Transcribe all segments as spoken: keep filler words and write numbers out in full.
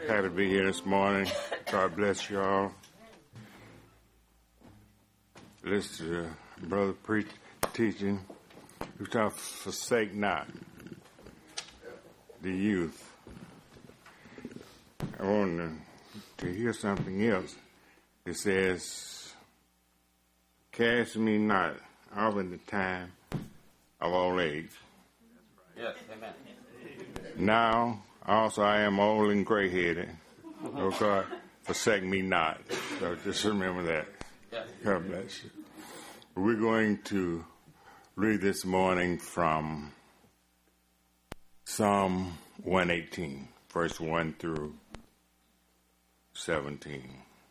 Happy to be here this morning. God bless you all. Listen to uh, brother preach teaching. We talk forsake not the youth. I want to, to hear something else. It says, cast me not off in the time of old age. Yes, amen. Now also I am old and gray-headed. Oh God, forsake me not. So just remember that. Yes. God bless you. We're going to read this morning from Psalm one eighteen, verse one through seventeen.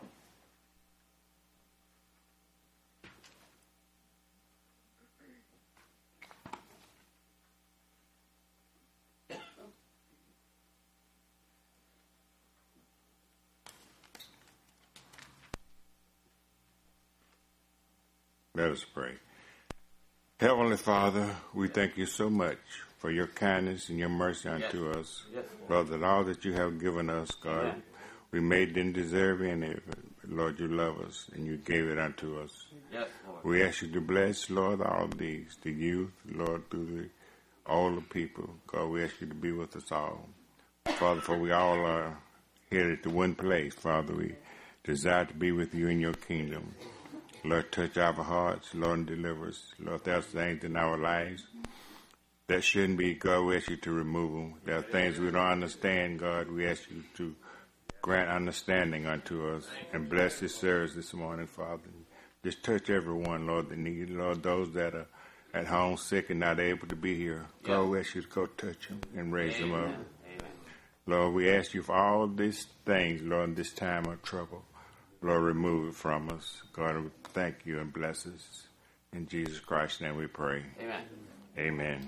Let us pray. Heavenly Father, we thank you so much for your kindness and your mercy unto Yes. us. Yes. Lord, that all that you have given us, God, Amen. we made didn't deserve any of it. Lord, you love us and you gave it unto us. Yes, Lord. We ask you to bless, Lord, all these, the youth, Lord, through the all the people. God, we ask you to be with us all. Father, for we all are here at the one place. Father, we desire to be with you in your kingdom. Lord, touch our hearts, Lord, and deliver us. Lord, there's things in our lives that shouldn't be, God, we ask you to remove them. There are things we don't understand, God. We ask you to grant understanding unto us and bless this service this morning, Father. Just touch everyone, Lord, that need, Lord, those that are at home sick and not able to be here. God, we ask you to go touch them and raise Amen. them up. Amen. Lord, we ask you for all these things, Lord, in this time of trouble. Lord, remove it from us. God, we thank you and bless us. In Jesus Christ's name we pray. Amen. Amen.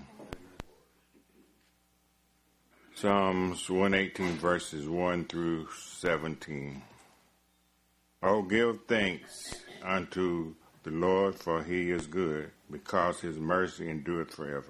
Psalms one eighteen, verses one through seventeen. Oh, give thanks unto the Lord, for he is good, because his mercy endureth forever.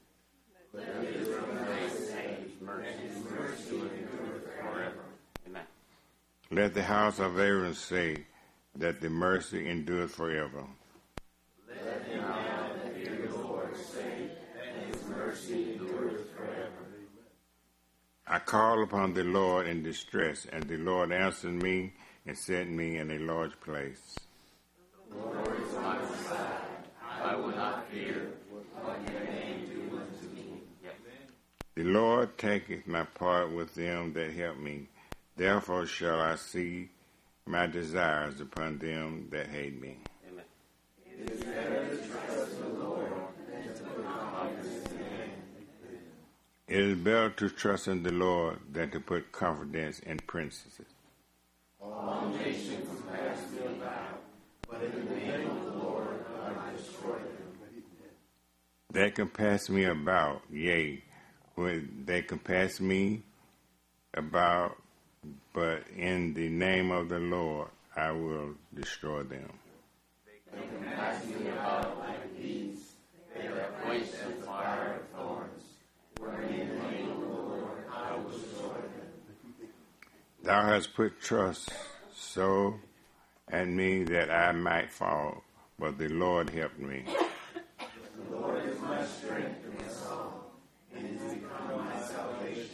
Let the house of Aaron say that the mercy endureth forever. Let them now that fear the Lord say that his mercy endureth forever. I called upon the Lord in distress, and the Lord answered me and set me in a large place. The Lord is on my side. I will not fear what your name do unto me. The Lord taketh my part with them that help me. Therefore shall I see my desires upon them that hate me. Amen. It is better to trust in the Lord than to put confidence in man. It is better to trust in the Lord than to put confidence in princes. All nations compass me about, but in the name of the Lord I destroy them. They compass me about, yea, when they compass me about, but in the name of the Lord I will destroy them. They compass me about like these. They are quenched in fire of thorns. Where in the name of the Lord I will destroy them. Thou hast put trust so in me that I might fall, but the Lord helped me. The Lord is my strength and my song, and is become my salvation.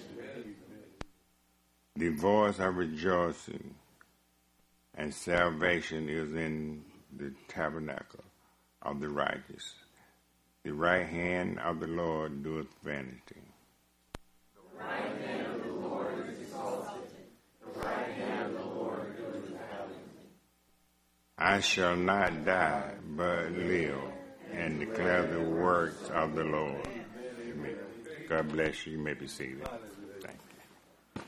The voice of rejoicing and salvation is in the tabernacle of the righteous. The right hand of the Lord doeth vanity. The right hand of the Lord is exalted. The right hand of the Lord doeth valiantly. I shall not die, but live, and declare the works of the Lord. Amen. God bless you. You may be seated. Thank you.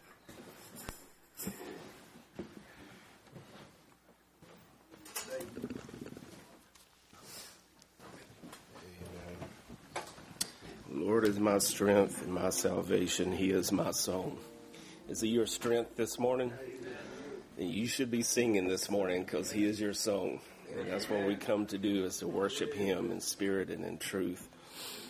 Lord is my strength and my salvation. He is my song. Is he your strength this morning? And you should be singing this morning because he is your song. And that's what we come to do, is to worship him in spirit and in truth.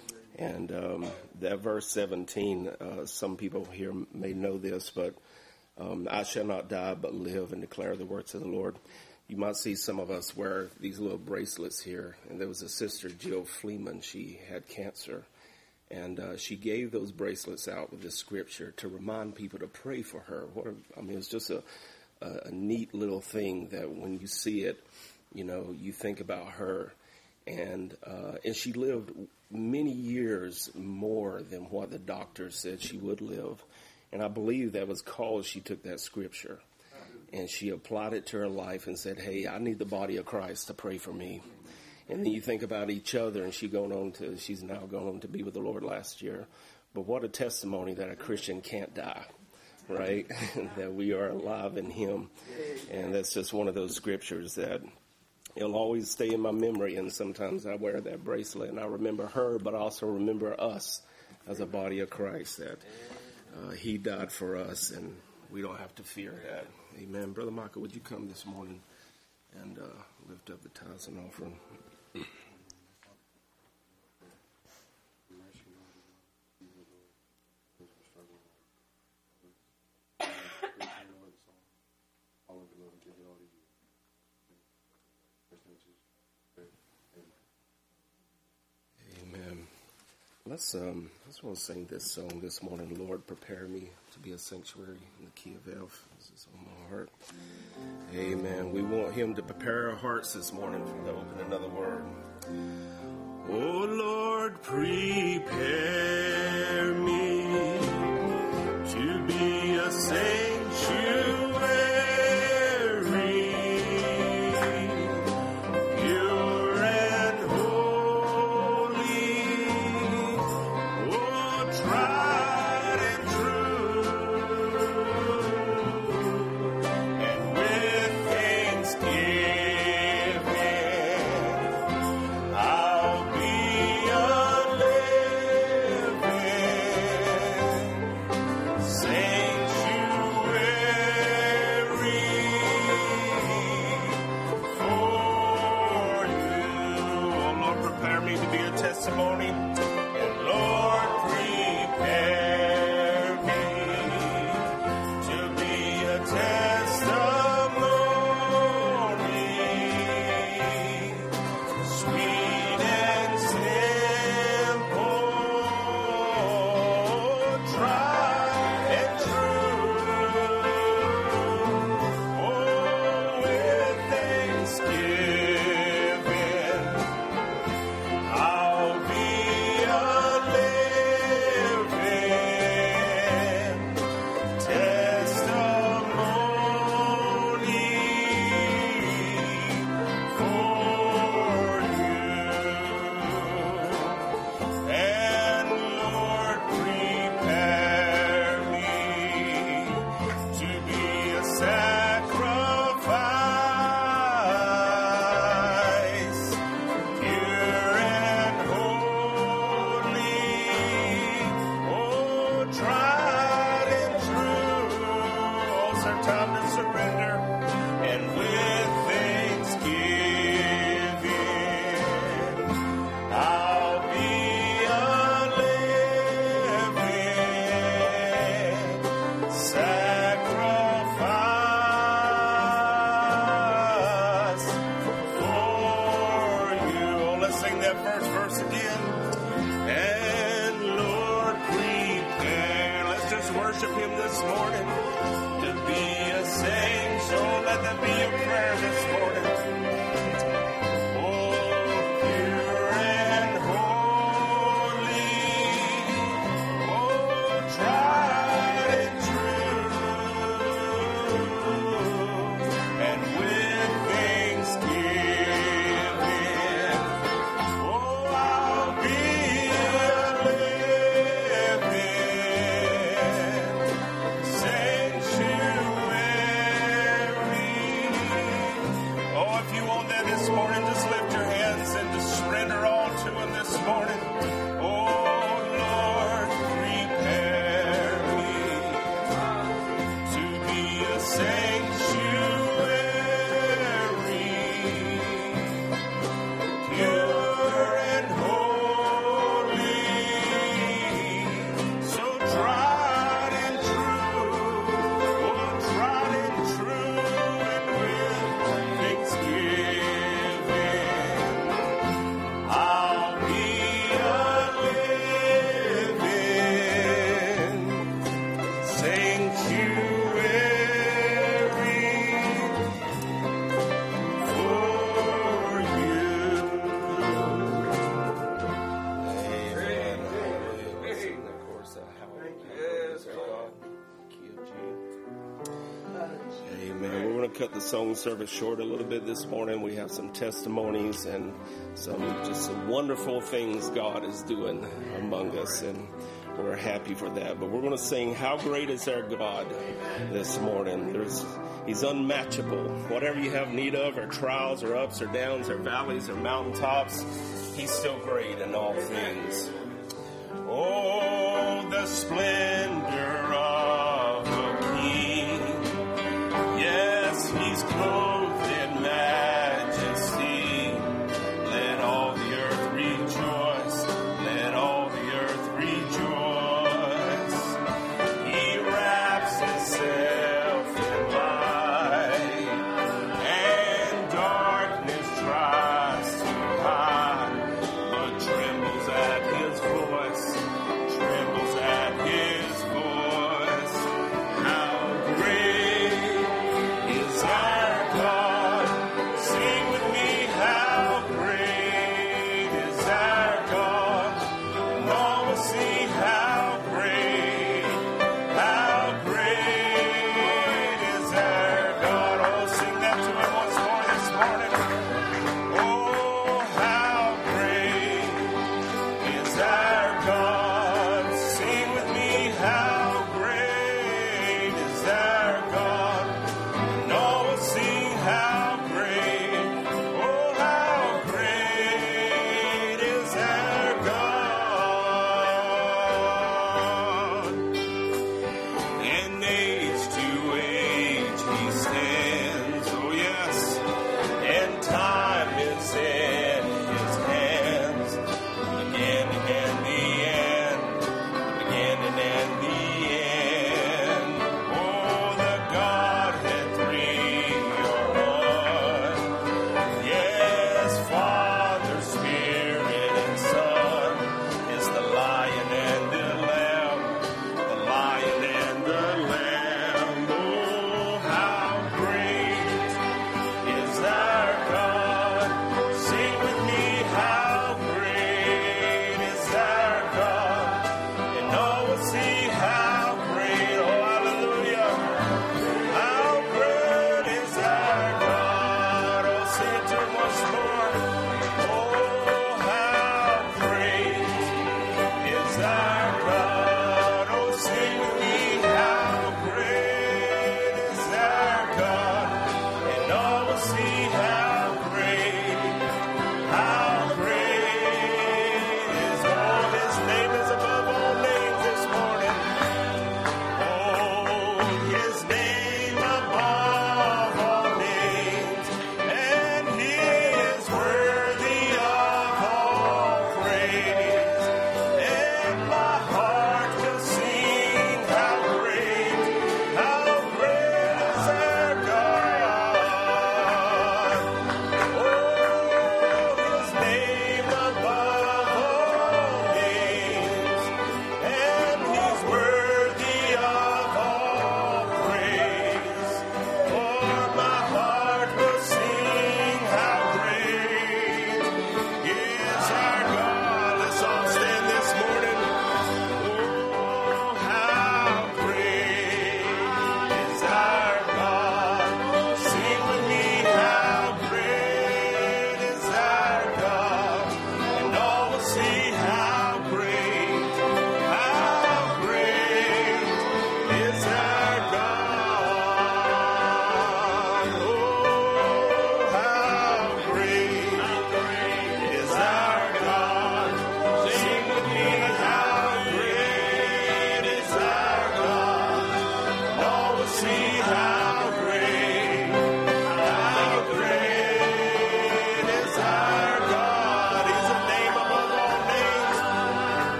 And um, that verse seventeen, uh, some people here may know this, but Um, I shall not die, but live and declare the works of the Lord. You might see some of us wear these little bracelets here. And there was a sister, Jill Fleeman. She had cancer. And uh, she gave those bracelets out with this scripture to remind people to pray for her. What a, I mean, it's just a, a, a neat little thing that when you see it, you know, you think about her. And uh, and she lived many years more than what the doctor said she would live. And I believe that was because she took that scripture and she applied it to her life and said, hey, I need the body of Christ to pray for me. And then you think about each other, and she going on to, she's now going on to be with the Lord last year. But what a testimony that a Christian can't die, right? That we are alive in him. And that's just one of those scriptures that it'll always stay in my memory. And sometimes I wear that bracelet and I remember her, but I also remember us as a body of Christ, that uh, he died for us and we don't have to fear that. Amen. Brother Michael, would you come this morning and uh, lift up the tithes and offering? Amen. Let's um, let's want to sing this song this morning. Lord, prepare me to be a sanctuary in the key of F. This is on my heart. Amen. We want him to prepare our hearts this morning for the open another word. Oh Lord, prepare me to be a sanctuary, pure and holy, oh tried and true, and with thanksgiving I'll be a living sanctuary for you. Oh Lord, prepare me to be a testimony, and Lord, prepare me to be a testimony, sweet and simple, tried and true. Oh, with thanksgiving I'll be a living testimony for you. And Lord, prepare me to be a sacrifice, pure and holy, oh tried and true. Oh, sir, time to surrender, and with thanksgiving I'll be a living sacrifice for you. Oh, let's sing that first verse again. And Lord, prepare. Let's just worship him this morning to be a saint. So let that be a prayer this morning. Oh, pure and holy, oh, tried and true, and with thanksgiving, oh, I'll be a living sanctuary. Oh, if you Cut the song service short a little bit this morning. We have some testimonies and some just some wonderful things God is doing among us, and we're happy for that. But we're going to sing "How Great Is Our God" this morning. There's He's unmatchable. Whatever you have need of, or trials, or ups, or downs, or valleys, or mountaintops, He's still great in all things. Oh, the splendor of a King. He's clothed in majesty. Let all the earth rejoice. Let all the earth rejoice. He wraps himself in light, and darkness tries to hide, but trembles at his voice. Trembles at his voice.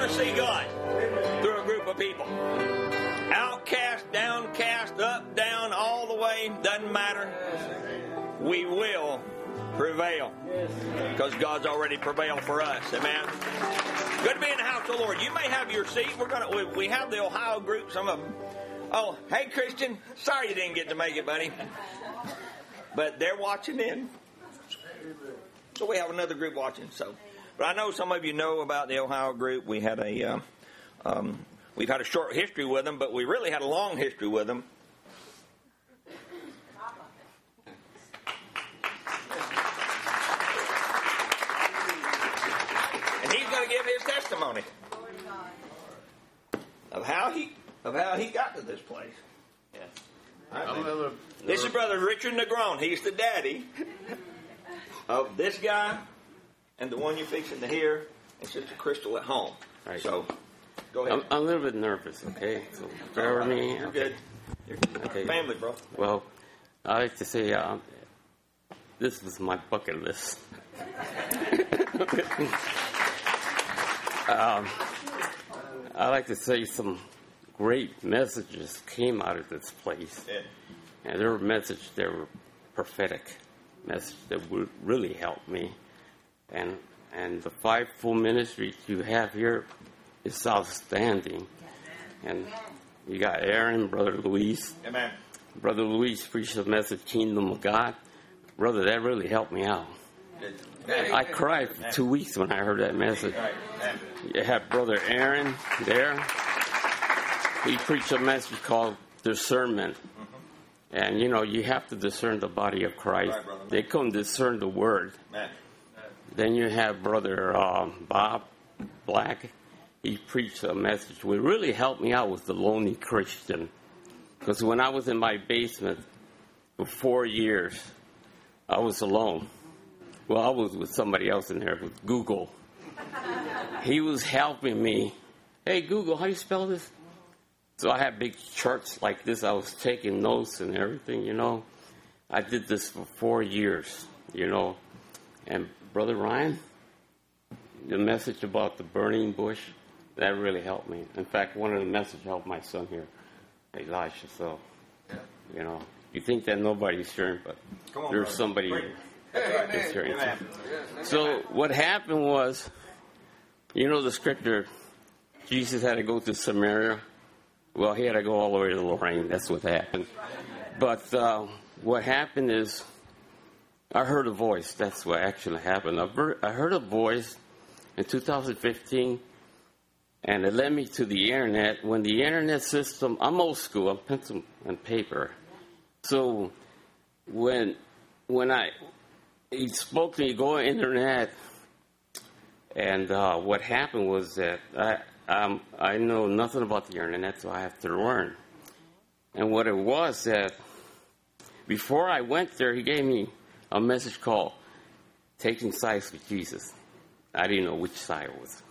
going to see God through a group of people. Outcast, downcast, up, down, all the way, doesn't matter. We will prevail because God's already prevailed for us. Amen. Good to be in the house of the Lord. You may have your seat. We're gonna we, we have the Ohio group. Some of them. Oh, hey Christian, sorry you didn't get to make it, buddy. But they're watching in. So we have another group watching. So, but I know some of you know about the Ohio group. We had a um, um, we've had a short history with them, but we really had a long history with them. Going to give his testimony of how he of how he got to this place. Yes. Right, this is Brother Richard Negron. He's the daddy of this guy and the one you're fixing to hear, and Sister Crystal at home. Right. So, go ahead. I'm, I'm a little bit nervous. Okay, so bear with me. You're okay. good. You're Okay. family, bro. Well, I like to say uh, this was my bucket list. Um, I like to say some great messages came out of this place. Yeah. And there were messages that were prophetic, messages that would really help me. And and the five-fold ministry you have here is outstanding. And you got Aaron, Brother Luis. Amen. Brother Luis preached the message, Kingdom of God. Brother, that really helped me out. I cried for two weeks when I heard that message. You have Brother Aaron there. He preached a message called discernment. And, you know, you have to discern the body of Christ. They couldn't discern the word. Then you have Brother um, Bob Black. He preached a message which really helped me out with the lonely Christian. Because when I was in my basement for four years, I was alone. Well, I was with somebody else in there, with Google. He was helping me. Hey, Google, how do you spell this? So I had big charts like this. I was taking notes and everything, you know. I did this for four years, you know. And Brother Ryan, the message about the burning bush, that really helped me. In fact, one of the messages helped my son here, Elisha. So, you know, you think that nobody's sharing, but on, there's brother. somebody Great. that's sharing. So what happened was, you know the scripture, Jesus had to go to Samaria. Well, he had to go all the way to Lorraine. That's what happened. But uh, what happened is, I heard a voice. That's what actually happened. I heard, I heard a voice in two thousand fifteen, and it led me to the internet. When the internet system, I'm old school, I'm pencil and paper. So when when I he spoke to me, go on the internet, and uh, what happened was that I um, I know nothing about the internet, so I have to learn. And what it was that before I went there, he gave me a message called Taking Sides with Jesus. I didn't know which side it was.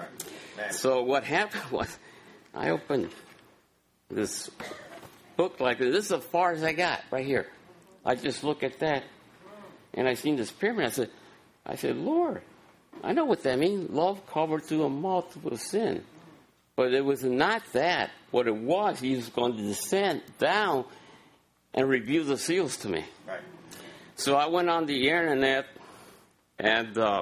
So what happened was I opened this book like this. This is as far as I got right here. I just look at that, and I seen this pyramid. I said, I said, Lord, I know what that means. Love covered through a multiple sin. But it was not that. What it was, he was going to descend down and reveal the seals to me. Right. So I went on the internet, and uh,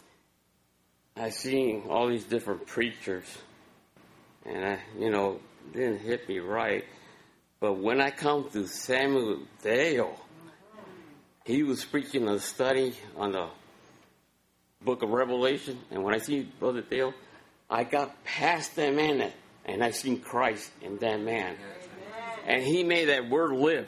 I seen all these different preachers, and I, you know, didn't hit me right. But when I come to Samuel Dale, he was preaching a study on the book of Revelation, and when I see Brother Dale, I got past that man, and I seen Christ in that man. And he made that word live.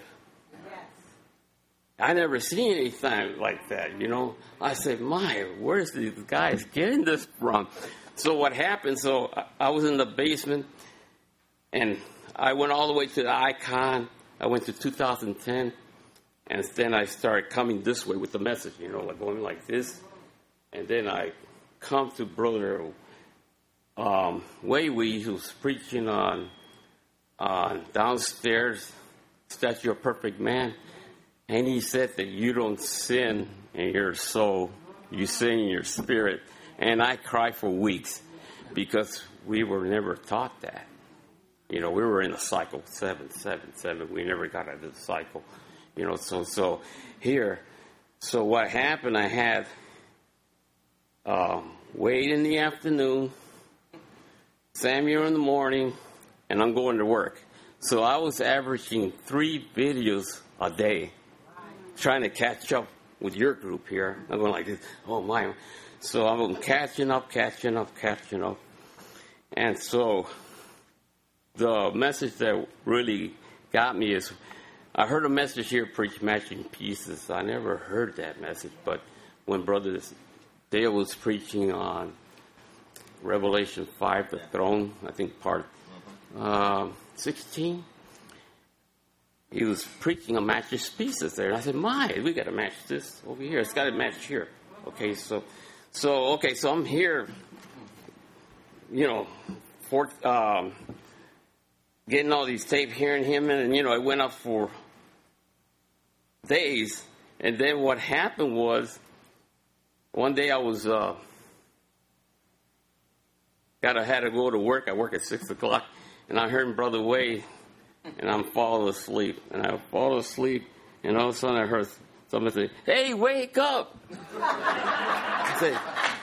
I never seen anything like that, you know. I said, my, where's these guys getting this from? So what happened, so I was in the basement, and I went all the way to the icon. I went to two thousand ten, and then I started coming this way with the message, you know, like going like this. And then I come to Brother um, Waywee, who's preaching on, on downstairs, Statue of Perfect Man. And he said that you don't sin in your soul, you sin in your spirit. And I cried for weeks. because we were never taught that. You know, we were in the cycle, seven, seven, seven. We never got out of the cycle. You know, so so here, so what happened, I had um, Wade in the afternoon, Samuel in the morning, and I'm going to work. So I was averaging three videos a day, trying to catch up with your group here. I'm going like this, oh my. So I'm catching up, catching up, catching up. And so the message that really got me is, I heard a message here preach matching pieces. I never heard that message, but when Brother Dale was preaching on Revelation five, the throne, I think part uh, sixteen, he was preaching on matching pieces there. And I said, my, we got to match this over here. It's got to match here. Okay, so, so okay, so I'm here, you know, for, um, getting all these tape, hearing him, and, you know, I went up for days. And then what happened was, one day I was, uh, got, I had to go to work. I work at six o'clock, and I heard Brother Wade, and I'm falling asleep. And I fall asleep, and all of a sudden I heard somebody say, hey, wake up! I said,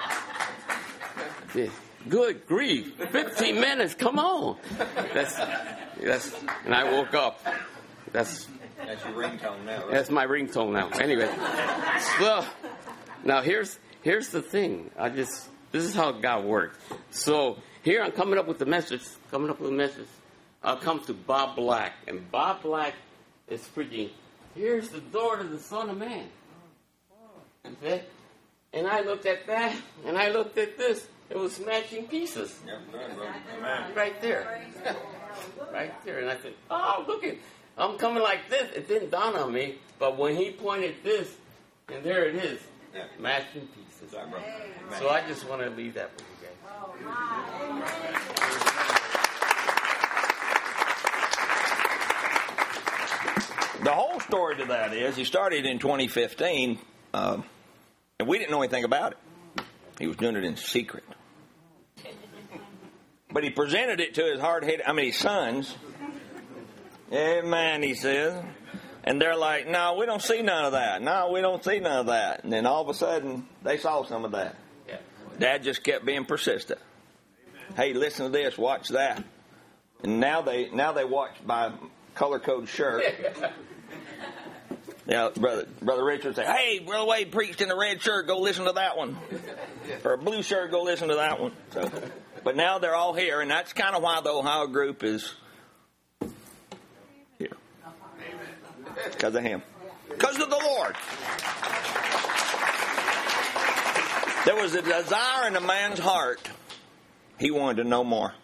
yeah, good grief, fifteen minutes, come on. That's, that's, and I woke up. That's, That's your ringtone now, right? That's my ringtone now. Anyway, so now here's here's the thing. I just this is how God works. So here I'm coming up with the message. Coming up with the message. I'll come to Bob Black, and Bob Black is preaching. Here's the door to the Son of Man. Okay? And I looked at that, and I looked at this. It was matching pieces. Yep, right, Right there. Right there. And I said, oh, look at I'm coming like this. It didn't dawn on me. But when he pointed this, and there it is, yeah. matching pieces. Right, bro. So I just want to leave that with you guys. The whole story to that is he started in twenty fifteen, um, and we didn't know anything about it. He was doing it in secret. But he presented it to his hard-headed, I mean, his sons. Amen, he says. And they're like, no, we don't see none of that. No, we don't see none of that. And then all of a sudden, they saw some of that. Yeah. Dad just kept being persistent. Hey, listen to this, watch that. And now they now they watch by color code shirt. Now, brother brother Richard say, hey, Brother Wade preached in a red shirt, go listen to that one. Or a blue shirt, go listen to that one. So, but now they're all here, and that's kind of why the Ohio group is here. Because of him. Because of the Lord. There was a desire in a man's heart. He wanted to know more.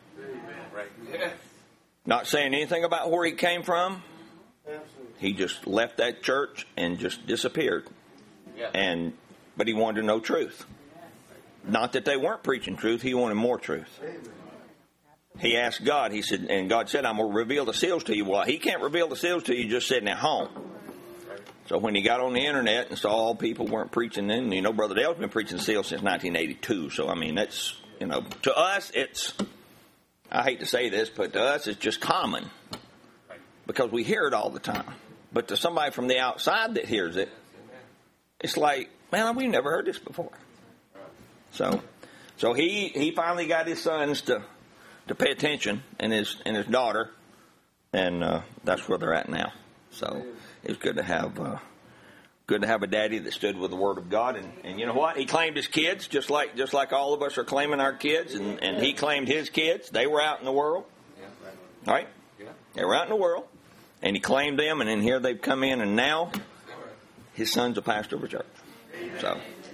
Not saying anything about where he came from. He just left that church and just disappeared. And but he wanted to know truth. Not that they weren't preaching truth. He wanted more truth. He asked God. He said, and God said, I'm going to reveal the seals to you. Well, he can't reveal the seals to you just sitting at home. So when he got on the internet and saw all people weren't preaching then, you know, Brother Dale's been preaching the seals since nineteen eighty-two. So, I mean, that's, you know, to us, it's, I hate to say this, but to us, it's just common. Because we hear it all the time. But to somebody from the outside that hears it, it's like, man, we've never heard this before. So, so he, he finally got his sons to, to pay attention, and his and his daughter, and uh, that's where they're at now. So it's good to have uh, good to have a daddy that stood with the Word of God, and, and you know what? He claimed his kids just like just like all of us are claiming our kids, and, and he claimed his kids. They were out in the world, right? They were out in the world, and he claimed them, and then here they've come in, and now his son's a pastor of a church. So.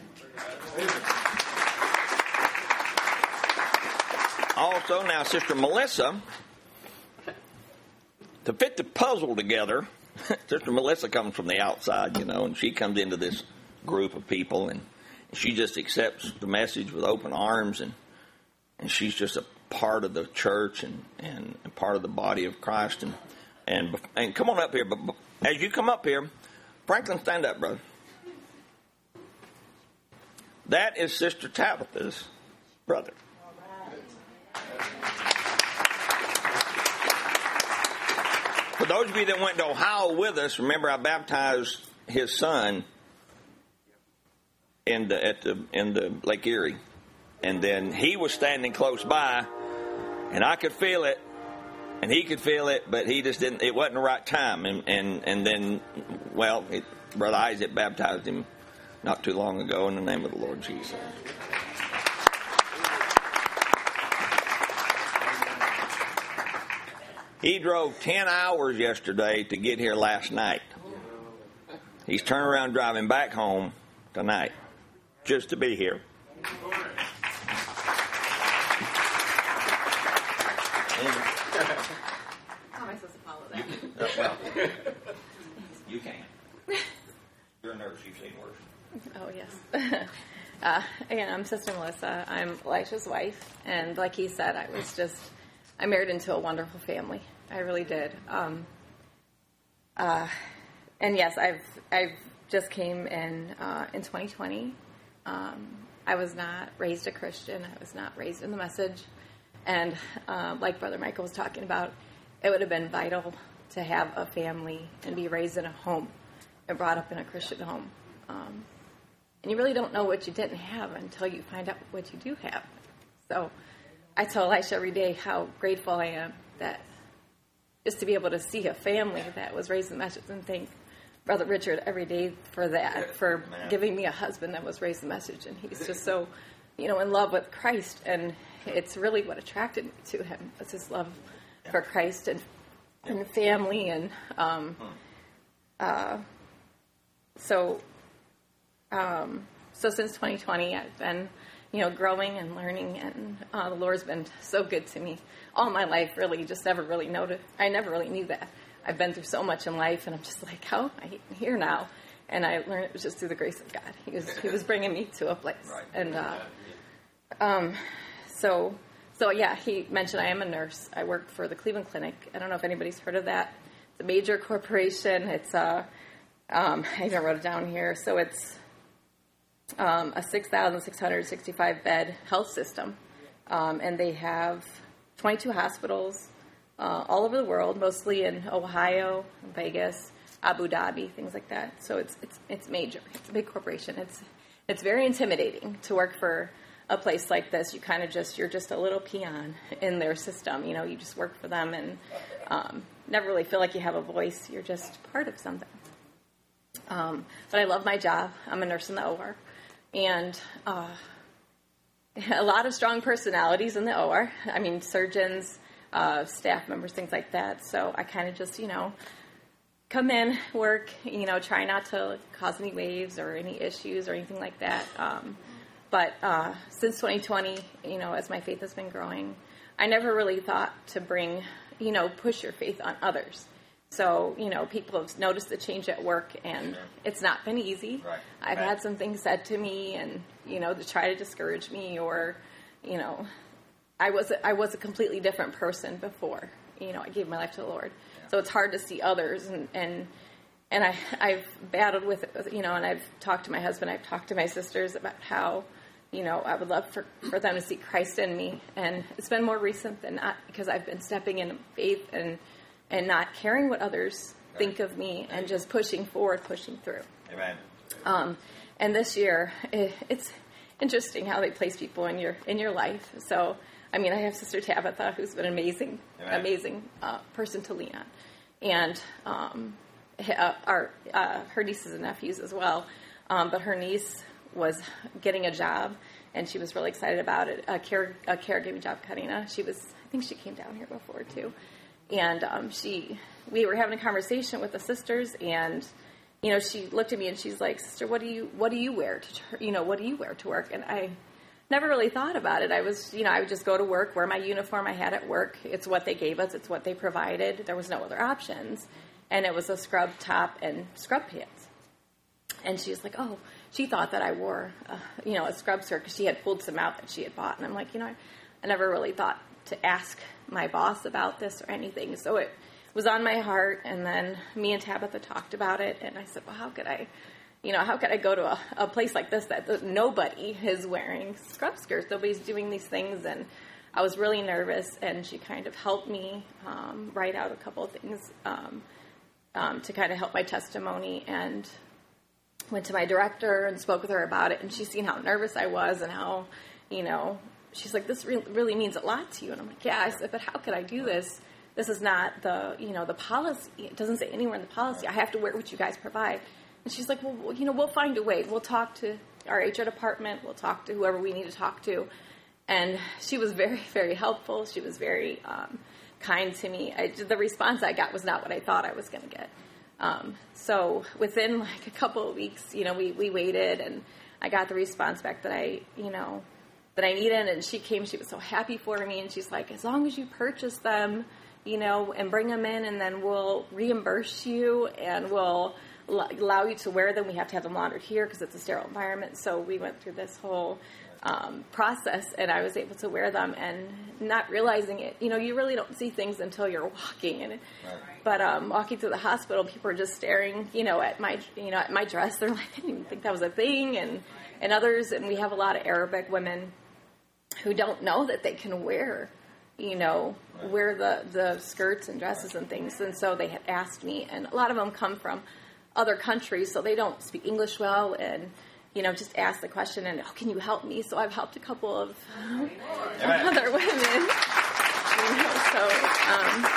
Also, now, Sister Melissa, to fit the puzzle together, Sister Melissa comes from the outside, you know, and she comes into this group of people, and she just accepts the message with open arms, and and she's just a part of the church and, and, and part of the body of Christ. And, and and come on up here. But, but as you come up here, Franklin, stand up, brother. That is Sister Tabitha's brother. For those of you that went to Ohio with us, remember I baptized his son in the at the in the Lake Erie, and then he was standing close by, and I could feel it, and he could feel it, but he just didn't. It wasn't the right time, and and and then, well, it, Brother Isaac baptized him not too long ago in the name of the Lord Jesus. He drove ten hours yesterday to get here last night. He's turning around driving back home tonight just to be here. How am I supposed to follow that? Well, you can. You're a nurse. You've seen worse. Oh, yes. uh, again, I'm Sister Melissa. I'm Elisha's wife. And like he said, I was just, I married into a wonderful family. I really did. Um, uh, and yes, I've I've just came in uh, in twenty twenty. Um, I was not raised a Christian. I was not raised in the message. And uh, like Brother Michael was talking about, it would have been vital to have a family and be raised in a home and brought up in a Christian home. Um, and you really don't know what you didn't have until you find out what you do have. So I tell Elisha every day how grateful I am that just to be able to see a family that was raised in the message, and thank Brother Richard every day for that, for giving me a husband that was raised in the message. And he's just so, you know, in love with Christ. And it's really what attracted me to him, was his love for Christ and, and family. And um, uh, so, um, so since twenty twenty, I've been, you know, growing and learning, and uh, the Lord's been so good to me all my life. Really, just never really noticed. I never really knew that. I've been through so much in life, and I'm just like, how am I here now? And I learned it was just through the grace of God. He was He was bringing me to a place, and uh, um, so so yeah. He mentioned I am a nurse. I work for the Cleveland Clinic. I don't know if anybody's heard of that. It's a major corporation. It's a um, I even wrote it down here. So it's Um, a six thousand six hundred sixty-five bed health system, um, and they have twenty-two hospitals uh, all over the world, mostly in Ohio, Vegas, Abu Dhabi, things like that. So it's it's it's major. It's a big corporation. It's it's very intimidating to work for a place like this. You kind of just you're just a little peon in their system. You know, you just work for them and um, never really feel like you have a voice. You're just part of something. Um, but I love my job. I'm a nurse in the O R. And uh, a lot of strong personalities in the O R. I mean, surgeons, uh, staff members, things like that. So I kind of just, you know, come in, work, you know, try not to cause any waves or any issues or anything like that. Um, but uh, since twenty twenty, you know, as my faith has been growing, I never really thought to bring, you know, push your faith on others. So, you know, people have noticed the change at work, and it's not been easy. Right. I've Right. had some things said to me, and, you know, to try to discourage me, or, you know, I was a, I was a completely different person before, you know, I gave my life to the Lord. Yeah. So it's hard to see others, and, and, and I, I've battled with it, you know, and I've talked to my husband, I've talked to my sisters about how, you know, I would love for, for them to see Christ in me. And it's been more recent than not, because I've been stepping into faith and and not caring what others right. think of me, and just pushing forward, pushing through. Amen. Um, and this year, it, it's interesting how they place people in your in your life. So, I mean, I have Sister Tabitha, who's been an amazing, Amen. amazing uh, person to lean on, and um, our uh, her nieces and nephews as well. Um, but her niece was getting a job, and she was really excited about it. A care a caregiving job, Karina. She was, I think she came down here before too. And um, she, we were having a conversation with the sisters, and you know, she looked at me and she's like, "Sister, what do you, what do you wear to, you know, what do you wear to work?" And I never really thought about it. I was, you know, I would just go to work, wear my uniform I had at work. It's what they gave us. It's what they provided. There was no other options, and it was a scrub top and scrub pants. And she was like, "Oh," she thought that I wore, uh, you know, a scrub skirt, because she had pulled some out that she had bought. And I'm like, you know, I, I never really thought to ask my boss about this or anything. So it was on my heart, and then me and Tabitha talked about it, and I said, well, how could I, you know, how could I go to a, a place like this that nobody is wearing scrub skirts, nobody's doing these things, and I was really nervous, and she kind of helped me um, write out a couple of things um, um, to kind of help my testimony, and went to my director and spoke with her about it, and she's seen how nervous I was and how, you know, she's like, this re- really means a lot to you. And I'm like, yeah. I said, but how could I do this? This is not the, you know, the policy. It doesn't say anywhere in the policy. I have to wear what you guys provide. And she's like, well, you know, we'll find a way. We'll talk to our H R department. We'll talk to whoever we need to talk to. And she was very, very helpful. She was very um, kind to me. I, the response I got was not what I thought I was going to get. Um, so within like a couple of weeks, you know, we, we waited, and I got the response back that I, you know, that I needed. And she came, she was so happy for me. And she's like, as long as you purchase them, you know, and bring them in, and then we'll reimburse you, and we'll allow you to wear them. We have to have them laundered here because it's a sterile environment. So we went through this whole um, process, and I was able to wear them, and not realizing it. You know, you really don't see things until you're walking. And but um, walking through the hospital, people are just staring, you know, at my, you know, at my dress. They're like, I didn't even think that was a thing, and and others. And we have a lot of Arabic women who don't know that they can wear, you know, wear the, the skirts and dresses and things. And so they had asked me, and a lot of them come from other countries, so they don't speak English well, and, you know, just ask the question, and, oh, can you help me? So I've helped a couple of other women, you know, so, um,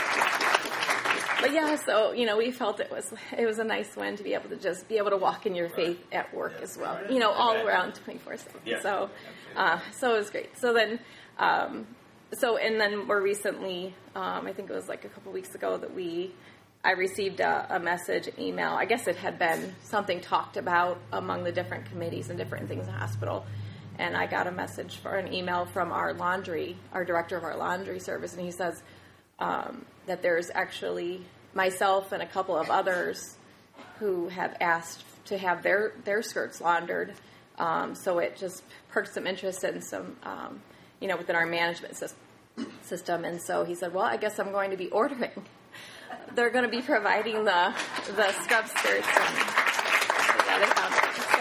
but yeah, so, you know, we felt it was, it was a nice win to be able to just be able to walk in your faith at work as well, you know, all around twenty-four seven. So, uh, so it was great. So then, um, So, and then more recently, um, I think it was like a couple weeks ago that we, I received a, a message, an email. I guess it had been something talked about among the different committees and different things in the hospital. And I got a message for an email from our laundry, our director of our laundry service. And he says um, that there's actually myself and a couple of others who have asked to have their, their skirts laundered. Um, so it just perked some interest and some, um, you know, within our management system. And so he said, well, I guess I'm going to be ordering. They're going to be providing the the scrub skirts. And, yeah, they found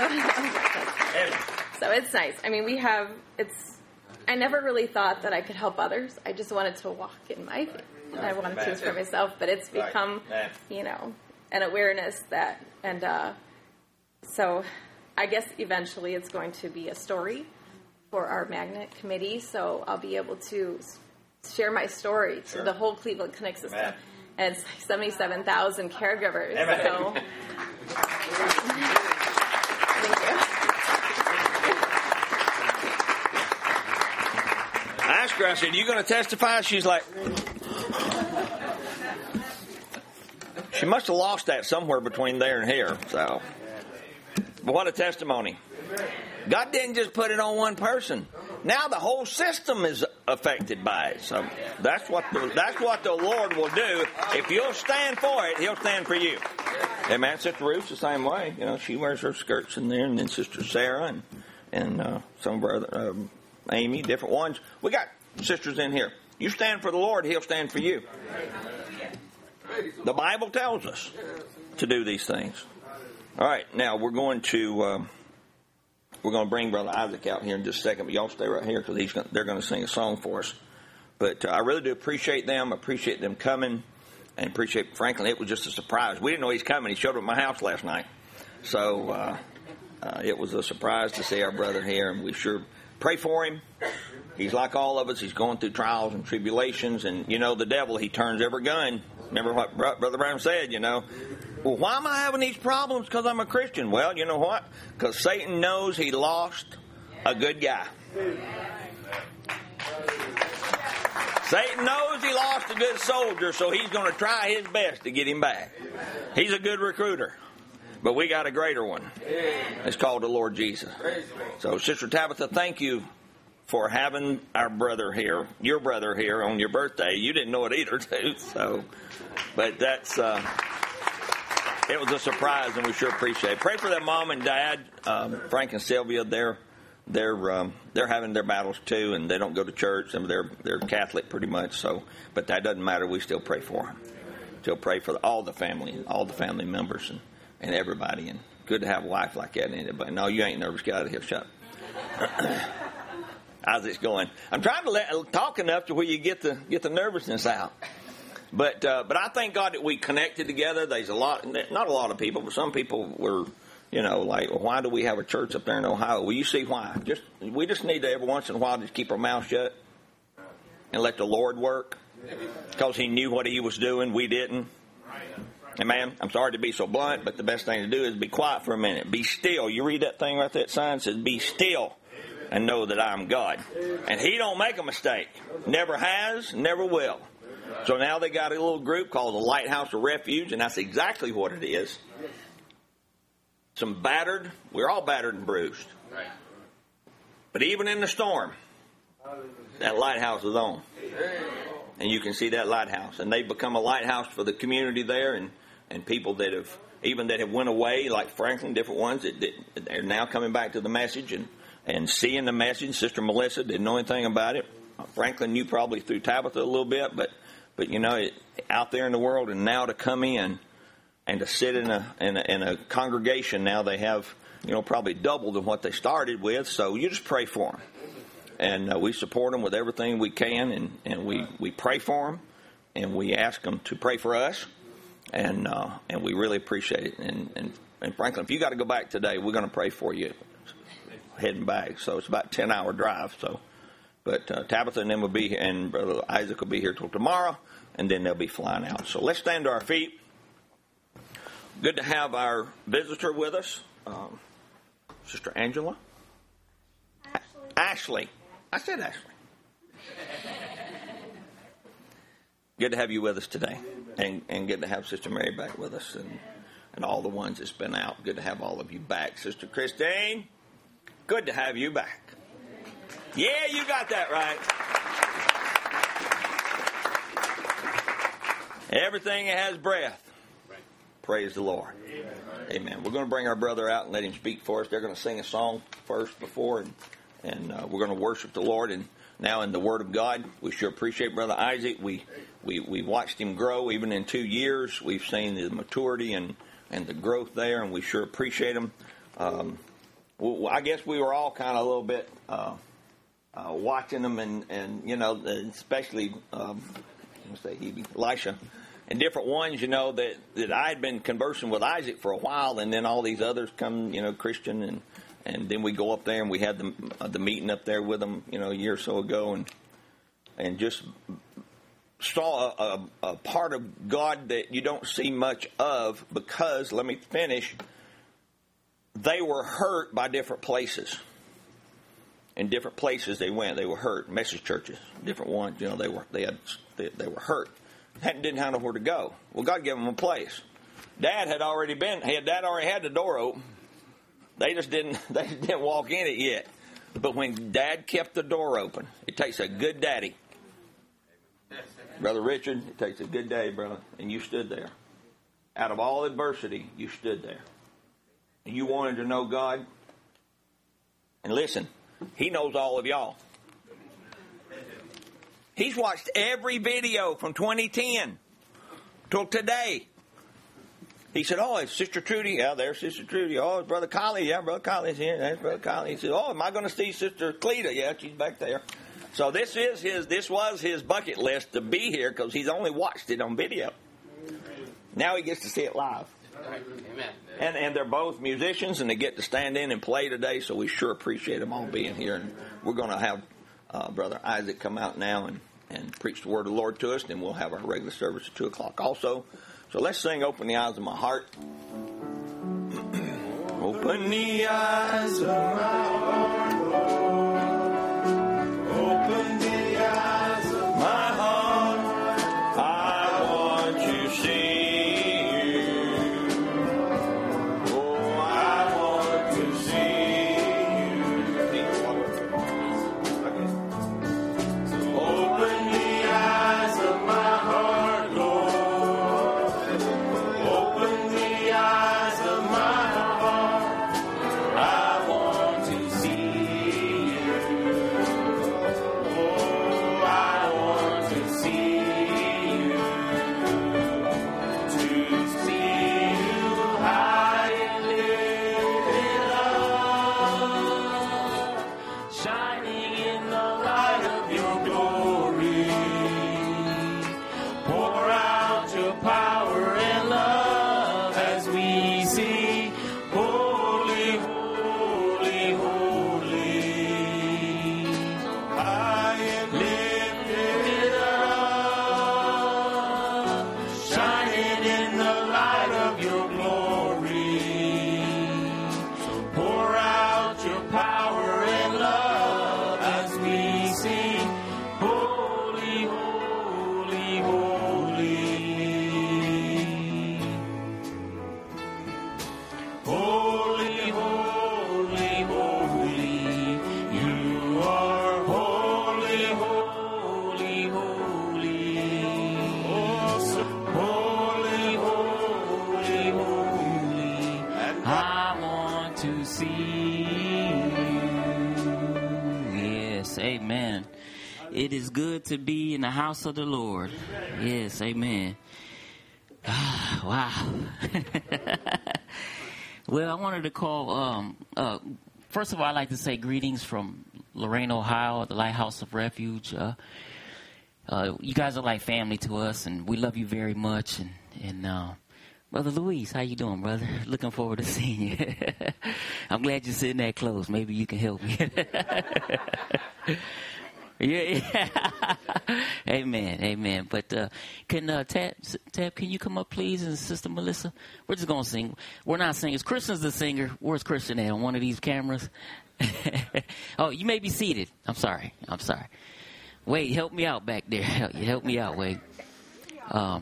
it. So, so it's nice. I mean, we have, it's, I never really thought that I could help others. I just wanted to walk in my faith. And I wanted to for myself. But it's become, you know, an awareness that, and uh, so I guess eventually it's going to be a story for our magnet committee, so I'll be able to share my story to sure. the whole Cleveland Clinic system. Amen. And it's like seventy-seven thousand caregivers. Amen. So thank you. I asked her, I said, you going to testify? She's like, she must have lost that somewhere between there and here. So, but what a testimony. God didn't just put it on one person. Now the whole system is affected by it. So that's what the, that's what the Lord will do. If you'll stand for it, He'll stand for you. Amen. Sister Ruth's the same way. You know, she wears her skirts in there, and then Sister Sarah and and uh, some of our other, um, Amy, different ones. We got sisters in here. You stand for the Lord, He'll stand for you. The Bible tells us to do these things. All right, now we're going to. Um, We're going to bring Brother Isaac out here in just a second, but y'all stay right here because he's gonna, they're going to sing a song for us. But uh, I really do appreciate them. Appreciate them coming, and appreciate, frankly, it was just a surprise. We didn't know he's coming. He showed up at my house last night. So uh, uh, it was a surprise to see our brother here, and we sure pray for him. He's like all of us. He's going through trials and tribulations, and, you know, the devil, he turns every gun. Remember what Brother Brown said, you know. Well, why am I having these problems? Because I'm a Christian. Well, you know what? Because Satan knows he lost a good guy. Satan knows he lost a good soldier, so he's going to try his best to get him back. He's a good recruiter. But we got a greater one. It's called the Lord Jesus. So, Sister Tabitha, thank you for having our brother here, your brother here on your birthday. You didn't know it either, too. So, but that's... Uh, It was a surprise, and we sure appreciate it. Pray for their mom and dad, um, Frank and Sylvia. They're they're um, they're having their battles too, and they don't go to church. And they're they're Catholic pretty much. So, but that doesn't matter. We still pray for them. Still pray for all the family, all the family members, and, and everybody. And good to have a wife like that. Anybody? No, you ain't nervous. Get out of here. Shut up. Isaac's going. I'm trying to let, talk enough to where you get the get the nervousness out. But uh, but I thank God that we connected together. There's a lot, not a lot of people, but some people were, you know, like, well, why do we have a church up there in Ohio? Well, you see why. Just we just need to every once in a while just keep our mouth shut and let the Lord work, because He knew what He was doing. We didn't. Amen. I'm sorry to be so blunt, but the best thing to do is be quiet for a minute. Be still. You read that thing right there, that sign says, "Be still and know that I am God." And He don't make a mistake. Never has, never will. So now they got a little group called the Lighthouse of Refuge, and that's exactly what it is. Some battered, we're all battered and bruised. But even in the storm, that lighthouse is on. And you can see that lighthouse. And they've become a lighthouse for the community there, and, and people that have, even that have went away, like Franklin, different ones, that, that they're now coming back to the message and, and seeing the message. Sister Melissa didn't know anything about it. Franklin knew probably through Tabitha a little bit, but But, you know, it, out there in the world, and now to come in and to sit in a, in a in a congregation, now they have, you know, probably double than what they started with. So you just pray for them. And uh, we support them with everything we can, and, and we, we pray for them, and we ask them to pray for us, and uh, and we really appreciate it. And, and, and Franklin, if you got to go back today, we're going to pray for you heading back. So it's about a ten-hour drive, so. But uh, Tabitha and them will be, and Brother Isaac will be here till tomorrow, and then they'll be flying out. So let's stand to our feet. Good to have our visitor with us, um, Sister Angela. Ashley. Ashley. I said Ashley. Good to have you with us today, and, and good to have Sister Mary back with us, and, and all the ones that's been out. Good to have all of you back. Sister Christine, good to have you back. Yeah, you got that right. Everything that has breath, praise the Lord. Amen. Amen. We're going to bring our brother out and let him speak for us. They're going to sing a song first before, and, and uh, we're going to worship the Lord. And now in the Word of God, we sure appreciate Brother Isaac. We we we watched him grow even in two years. We've seen the maturity and, and the growth there, and we sure appreciate him. Um, well, I guess we were all kind of a little bit... Uh, Uh, watching them, and, and you know, especially um, let's say he, Elisha, and different ones, you know, that, that I had been conversing with Isaac for a while, and then all these others come, you know, Christian, and, and then we go up there and we had the uh, the meeting up there with them, you know, a year or so ago, and and just saw a, a, a part of God that you don't see much of, because, let me finish, they were hurt by different places. In different places they went, they were hurt. Message churches, different ones, you know, they were they had they, they were hurt. Hadn't didn't have nowhere to go. Well, God gave them a place. Dad had already been. Had Dad already had the door open. They just didn't. They just didn't walk in it yet. But when Dad kept the door open, it takes a good daddy. Brother Richard, it takes a good daddy, brother, and you stood there. Out of all adversity, you stood there, and you wanted to know God. And listen. He knows all of y'all. He's watched every video from twenty ten till today. He said, "Oh, it's Sister Trudy." Yeah, there's Sister Trudy. Oh, it's Brother Collie. Yeah, Brother Collie's here. There's Brother Collie. He said, "Oh, am I going to see Sister Cleta?" Yeah, she's back there. So this is his. This was his bucket list to be here, because he's only watched it on video. Now he gets to see it live. Amen. And and they're both musicians, and they get to stand in and play today, so we sure appreciate them all being here. And we're going to have uh, Brother Isaac come out now and, and preach the word of the Lord to us, and we'll have our regular service at two o'clock also. So let's sing Open the Eyes of My Heart. Open the eyes of my heart, Lord. Open the eyes of my heart. I want to see. See Yes, amen. It is good to be in the house of the Lord. Yes, amen. Wow. Well, I wanted to call, um, uh, first of all, I'd like to say greetings from Lorain, Ohio, the Lighthouse of Refuge. Uh, uh, you guys are like family to us, and we love you very much. And, and uh, Brother Luis, how you doing, brother? Looking forward to seeing you. I'm glad you're sitting that close. Maybe you can help me. Yeah, yeah. Amen, amen. But uh, can uh, Tab, Tab, can you come up, please, and Sister Melissa? We're just gonna sing. We're not singers. Christian's the singer. Where's Christian at on one of these cameras? Oh, you may be seated. I'm sorry. I'm sorry. Wade, help me out back there. Help, help me out, Wade. Um,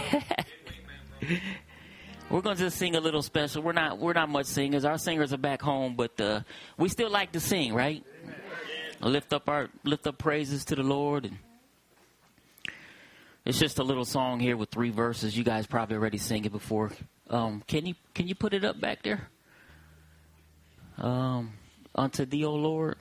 we're gonna just sing a little special. We're not. We're not much singers. Our singers are back home, but uh, we still like to sing, right? Lift up our lift up praises to the Lord, and it's just a little song here with three verses. You guys probably already sang it before. Um, can you can you put it up back there? Um, unto thee, O Lord.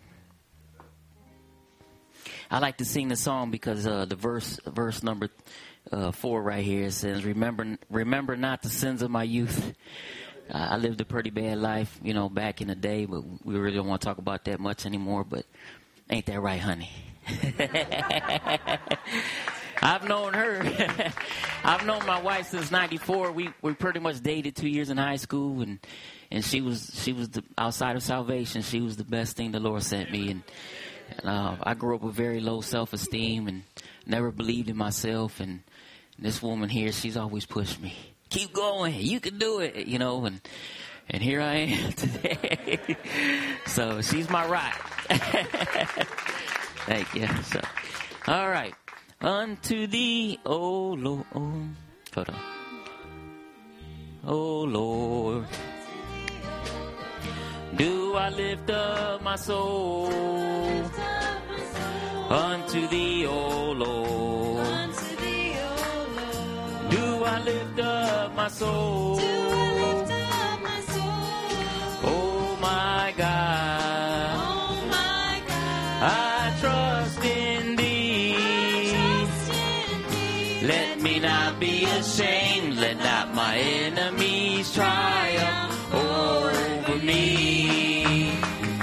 I like to sing the song because uh, the verse verse number uh, four right here says, "Remember remember not the sins of my youth." Uh, I lived a pretty bad life, you know, back in the day, but we really don't want to talk about that much anymore. But ain't that right, honey? I've known her. I've known my wife since ninety-four. We we pretty much dated two years in high school, and and she was she was the, outside of salvation. She was the best thing the Lord sent me, and, and uh, I grew up with very low self-esteem and never believed in myself. And this woman here, she's always pushed me. Keep going. You can do it, you know, and and here I am today. So she's my rock. Thank you. So, all right. Unto thee, O Lord. Hold on. O Lord. Do I lift up my soul? Unto thee, O Lord. Do I lift up my soul? Do I lift up my soul? Oh my God. Oh my God. I trust in thee. I trust in thee. Let me not be ashamed. Let not my enemies triumph over me.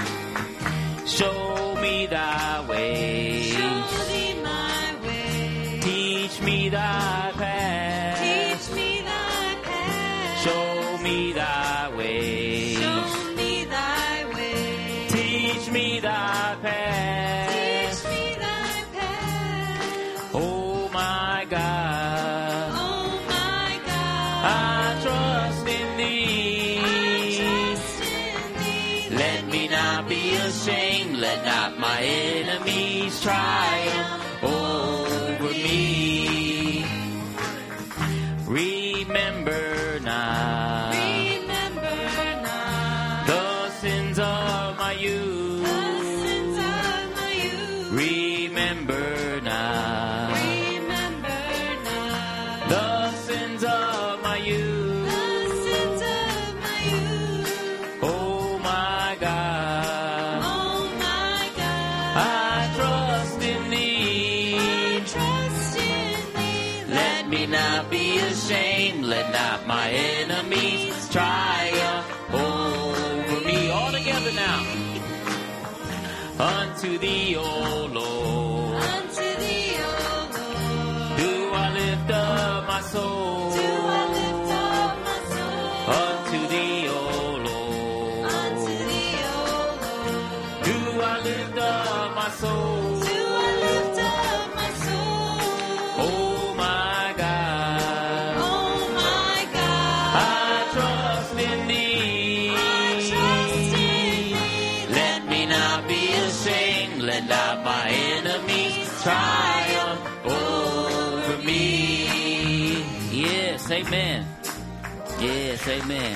Show me thy way. Show thee my way. Teach me thy path. Show me thy way. Show me thy way. Teach me thy path. Teach me thy path. Oh my God. Oh my God. I trust in thee. I trust in thee. Let me not be ashamed. Let not my enemies triumph over me. Remember not, remember not the sins of my youth. The sins of my youth. Remember not, remember not the sins of my youth. The sins of my youth. Oh my God. Oh my God. I trust in thee. I trust in thee. Let me not be ashamed. Let not my enemies triumph over me. All together now. Unto thee, O Lord. Unto thee, O Lord. Do I lift up my soul? Do I lift up my soul? Unto thee, O Lord. Unto thee, O Lord. Do I lift up my soul? Do I lift up my soul? Oh my God. Oh my God. I trust in thee. I trust in thee. Let me not be ashamed. Let not my enemies triumph over me. Yes, amen. Yes, amen.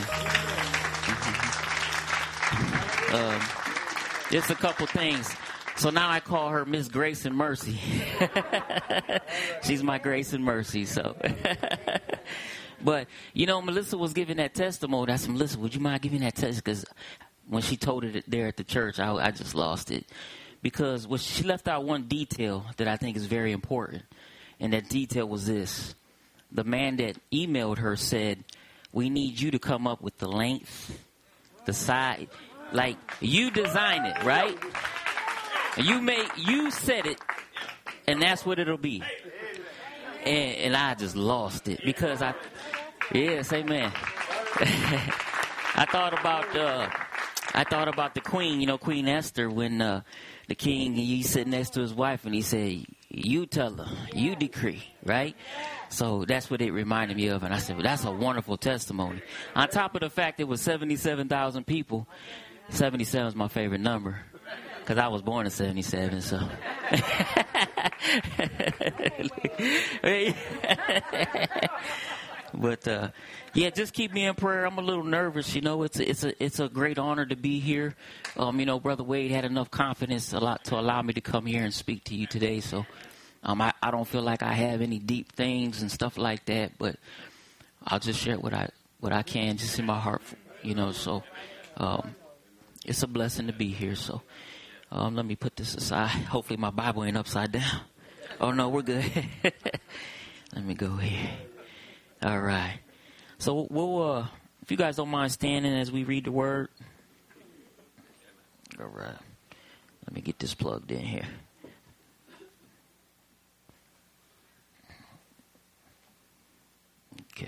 um, just a couple things. So now I call her Miss Grace and Mercy. She's my Grace and Mercy. So, but you know, Melissa was giving that testimony. I said, Melissa, would you mind giving that testimony? Because when she told it there at the church, I, I just lost it. because what she left out one detail that I think is very important, and that detail was this. The man that emailed her said, we need you to come up with the length, the side, like you design it, right? You made, you said it, and that's what it'll be. And, and I just lost it because I, yes, amen. I thought about, uh, I thought about the queen, you know, Queen Esther, when uh, the king, he sat next to his wife and he said, you tell her, you decree, right? So that's what it reminded me of. And I said, well, that's a wonderful testimony. On top of the fact it was seventy-seven thousand people, seventy-seven is my favorite number because I was born in seventy-seven. So, but uh, yeah, just keep me in prayer. I'm a little nervous, you know. It's a, it's a it's a great honor to be here. Um, you know, Brother Wade had enough confidence a lot to allow me to come here and speak to you today. So. Um, I, I don't feel like I have any deep things and stuff like that, but I'll just share what I what I can, just in my heart, you know. So um, it's a blessing to be here. So um, let me put this aside. Hopefully my Bible ain't upside down. Oh no, we're good. Let me go here. All right. So we'll, uh, if you guys don't mind standing as we read the word. All right. Let me get this plugged in here. Okay.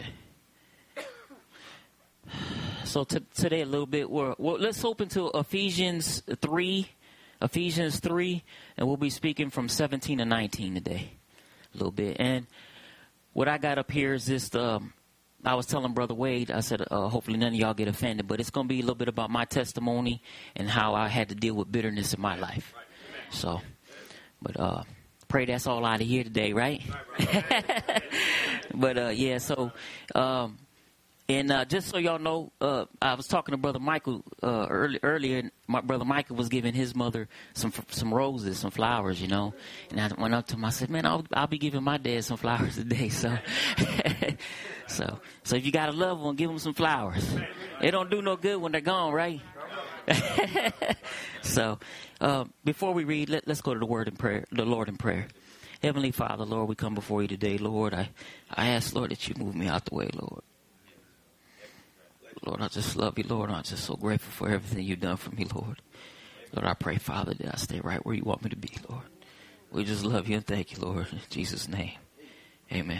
So t- today a little bit, we're, well, let's open to Ephesians three, Ephesians three, and we'll be speaking from seventeen to nineteen today, a little bit. And what I got up here is this, um, I was telling Brother Wade, I said, uh, hopefully none of y'all get offended, but it's going to be a little bit about my testimony and how I had to deal with bitterness in my life. So, but, uh, pray that's all out of here today, right? But, uh, yeah, so, um, and uh, just so y'all know, uh, I was talking to Brother Michael uh, early, earlier, and my Brother Michael was giving his mother some some roses, some flowers, you know. And I went up to him, I said, man, I'll, I'll be giving my dad some flowers today. So, so, so if you got a loved one, give them some flowers. It don't do no good when they're gone, right? So, uh, before we read, let, let's go to the word in prayer, the Lord in prayer. Heavenly Father, Lord, we come before you today, Lord. I, I ask, Lord, that you move me out the way, Lord. Lord, I just love you, Lord. I'm just so grateful for everything you've done for me, Lord. Lord, I pray, Father, that I stay right where you want me to be, Lord. We just love you and thank you, Lord. In Jesus' name, amen.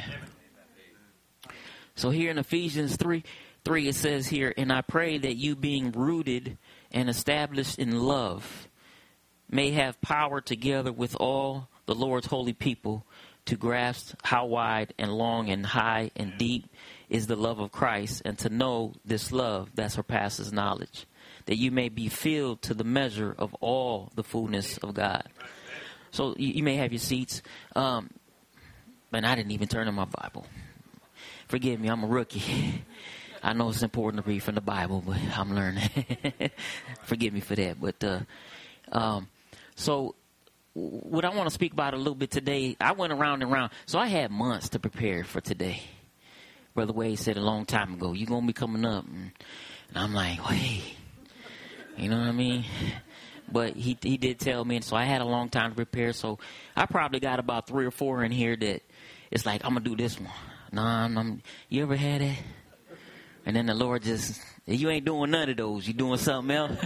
So here in Ephesians three, three, it says here, and I pray that you being rooted and established in love may have power together with all the Lord's holy people to grasp how wide and long and high and deep is the love of Christ, and to know this love that surpasses knowledge, that you may be filled to the measure of all the fullness of God. So you, you may have your seats. Um, and I didn't even turn in my Bible. Forgive me, I'm a rookie. I know it's important to read from the Bible, but I'm learning. Forgive me for that. But uh, um, so what I want to speak about a little bit today, I went around and around. So I had months to prepare for today. Brother Wade said a long time ago, you're going to be coming up. And, and I'm like, wait, you know what I mean? But he he did tell me, and so I had a long time to prepare. So I probably got about three or four in here that it's like, I'm going to do this one. Nah, I'm, I'm, you ever had that? And then the Lord just, you ain't doing none of those. You doing something else?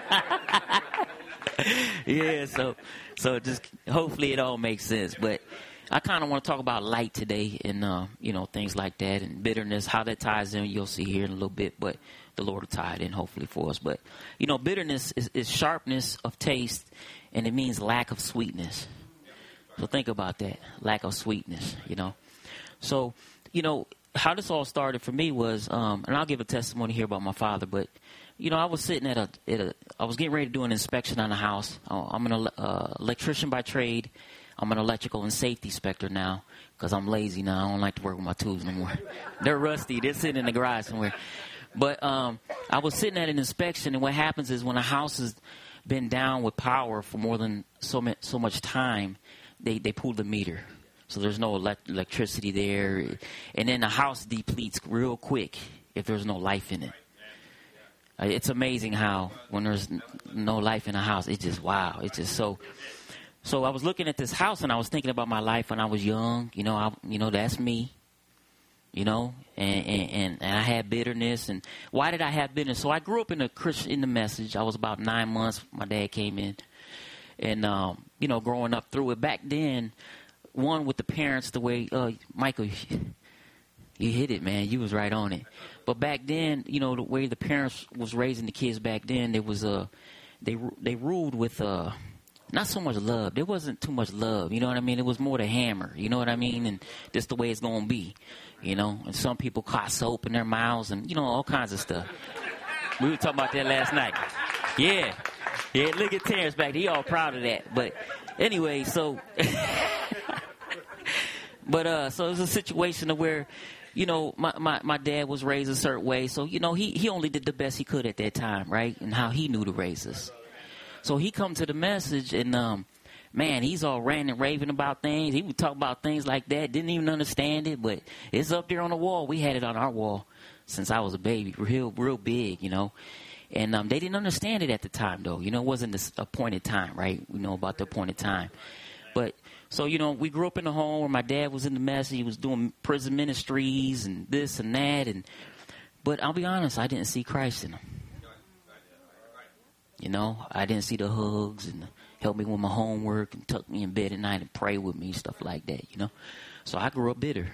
Yeah, so so just hopefully it all makes sense. But I kind of want to talk about light today and, uh, you know, things like that and bitterness, how that ties in. You'll see here in a little bit, but the Lord will tie it in hopefully for us. But, you know, bitterness is, is sharpness of taste, and it means lack of sweetness. So think about that, lack of sweetness, you know. So, you know, how this all started for me was, um, and I'll give a testimony here about my father, but, you know, I was sitting at a, at a I was getting ready to do an inspection on the house. I'm an uh, electrician by trade. I'm an electrical and safety inspector now because I'm lazy now. I don't like to work with my tools no more. They're rusty. They're sitting in the garage somewhere. But um, I was sitting at an inspection, and what happens is when a house has been down with power for more than so, ma- so much time, they, they pull the meter. So there's no elect- electricity there. And then the house depletes real quick if there's no life in it. It's amazing how when there's no life in a house, it's just wow. It's just so. So I was looking at this house and I was thinking about my life when I was young. You know, I, you know, that's me. You know, and, and, and, and I had bitterness. And why did I have bitterness? So I grew up in a Christian, in the message. I was about nine months. My dad came in. And, um, you know, growing up through it. Back then, one with the parents, the way, uh, Michael, you hit it, man. You was right on it. But back then, you know, the way the parents was raising the kids back then, there was a, they, they ruled with, uh, not so much love. There wasn't too much love. You know what I mean? It was more the hammer. You know what I mean? And just the way it's going to be. You know, and some people caught soap in their mouths and, you know, all kinds of stuff. We were talking about that last night. Yeah. Yeah, look at Terrence back there. He all proud of that. But anyway, so. but, uh, so it was a situation where, you know, my, my, my dad was raised a certain way. So, you know, he, he only did the best he could at that time, right? And how he knew to raise us. So he come to the message and, um, man, he's all ranting and raving about things. He would talk about things like that. Didn't even understand it, but it's up there on the wall. We had it on our wall since I was a baby, real, real big, you know. And um, they didn't understand it at the time, though. You know, it wasn't the appointed time, right? We know about the appointed time. But so, you know, we grew up in a home where my dad was in the message. He was doing prison ministries and this and that. And but I'll be honest, I didn't see Christ in him. You know, I didn't see the hugs and the help me with my homework and tuck me in bed at night and pray with me, stuff like that, you know. So I grew up bitter.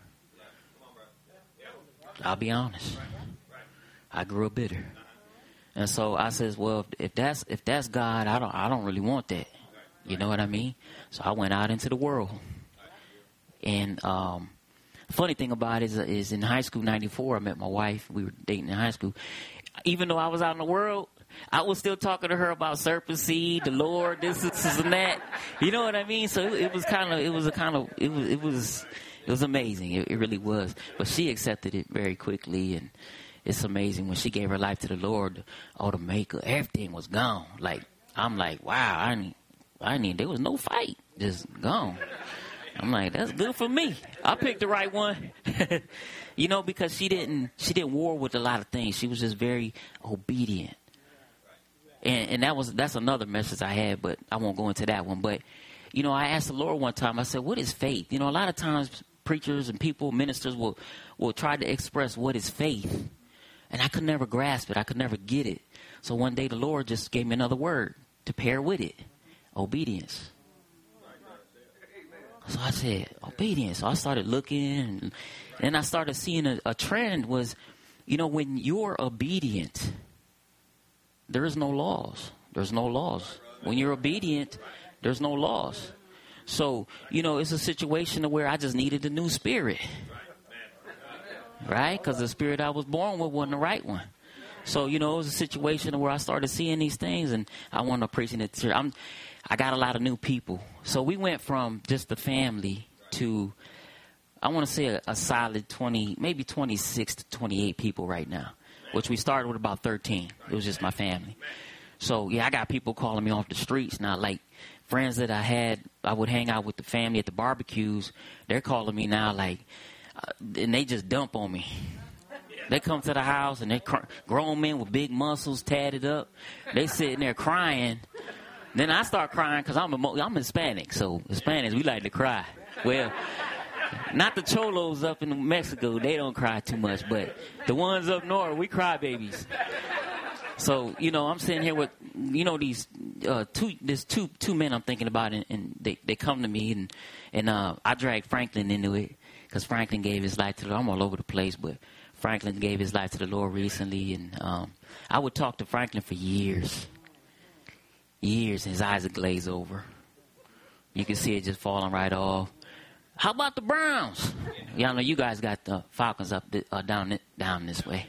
I'll be honest. I grew up bitter. And so I says, well, if that's if that's God, I don't I don't really want that. You know what I mean? So I went out into the world. And um funny thing about it is, is in high school, ninety-four, I met my wife. We were dating in high school. Even though I was out in the world, I was still talking to her about serpent seed, the Lord, this, this, and that. You know what I mean? So it, it was kind of, it was a kind of, it was, it was, it was amazing. It, it really was. But she accepted it very quickly, and it's amazing when she gave her life to the Lord. All the makeup, everything was gone. Like I'm like, wow, I need, I need. There was no fight, just gone. I'm like, that's good for me. I picked the right one. You know, because she didn't, she didn't war with a lot of things. She was just very obedient. And, and that was that's another message I had, but I won't go into that one. But, you know, I asked the Lord one time, I said, what is faith? You know, a lot of times preachers and people, ministers will, will try to express what is faith. And I could never grasp it. I could never get it. So one day the Lord just gave me another word to pair with it. Obedience. So I said, obedience. So I started looking, and then I started seeing a, a trend was, you know, when you're obedient, there is no laws. There's no laws. When you're obedient, there's no laws. So, you know, it's a situation where I just needed a new spirit. Right? Because the spirit I was born with wasn't the right one. So, you know, it was a situation where I started seeing these things, and I wanted to preach in the church. I'm, I got a lot of new people. So we went from just the family to, I want to say a, a solid twenty, maybe twenty-six to twenty-eight people right now, which we started with about thirteen. It was just my family. So, yeah, I got people calling me off the streets now, like friends that I had, I would hang out with the family at the barbecues. They're calling me now, like, uh, and they just dump on me. They come to the house, and they cr- grown men with big muscles tatted up. They sitting there crying. Then I start crying because I'm, a, I'm Hispanic, so Hispanics, we like to cry. Well, not the cholos up in Mexico. They don't cry too much, but the ones up north, we cry babies. So, you know, I'm sitting here with, you know, these uh, two, there's two two men I'm thinking about, and, and they, they come to me, and, and uh, I dragged Franklin into it because Franklin gave his life to the Lord. I'm all over the place, but Franklin gave his life to the Lord recently, and um, I would talk to Franklin for years. Years, and his eyes would glaze over. You can see it just falling right off. How about the Browns? Y'all know you guys got the Falcons up th- uh, down th- down this way.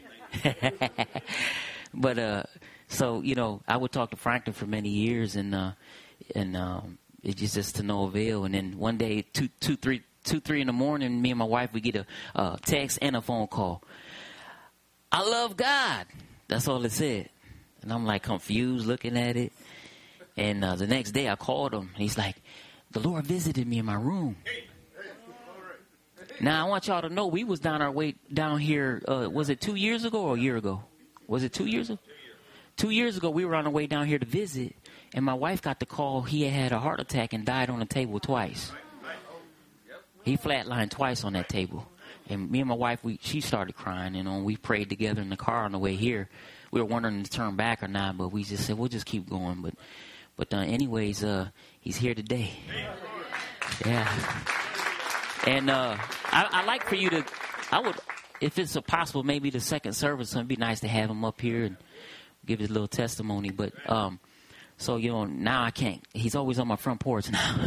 But uh, so you know, I would talk to Franklin for many years, and uh, and um, it just just to no avail. And then one day, two two three two three in the morning, me and my wife we get a uh, text and a phone call. I love God. That's all it said, and I'm like confused, looking at it. And uh, the next day I called him. He's like, the Lord visited me in my room. Now, I want y'all to know we was down our way down here, uh, was it two years ago or a year ago? Was it two years ago? Two years ago, we were on our way down here to visit, and my wife got the call he had had a heart attack and died on the table twice. He flatlined twice on that table. And me and my wife, we she started crying, you know, and we prayed together in the car on the way here. We were wondering to turn back or not, but we just said, we'll just keep going. But, but uh, anyways, uh, he's here today. Yeah. And uh, I, I like for you to, I would, if it's possible, maybe the second service, it'd be nice to have him up here and give his little testimony. But um, so, you know, now I can't. He's always on my front porch now.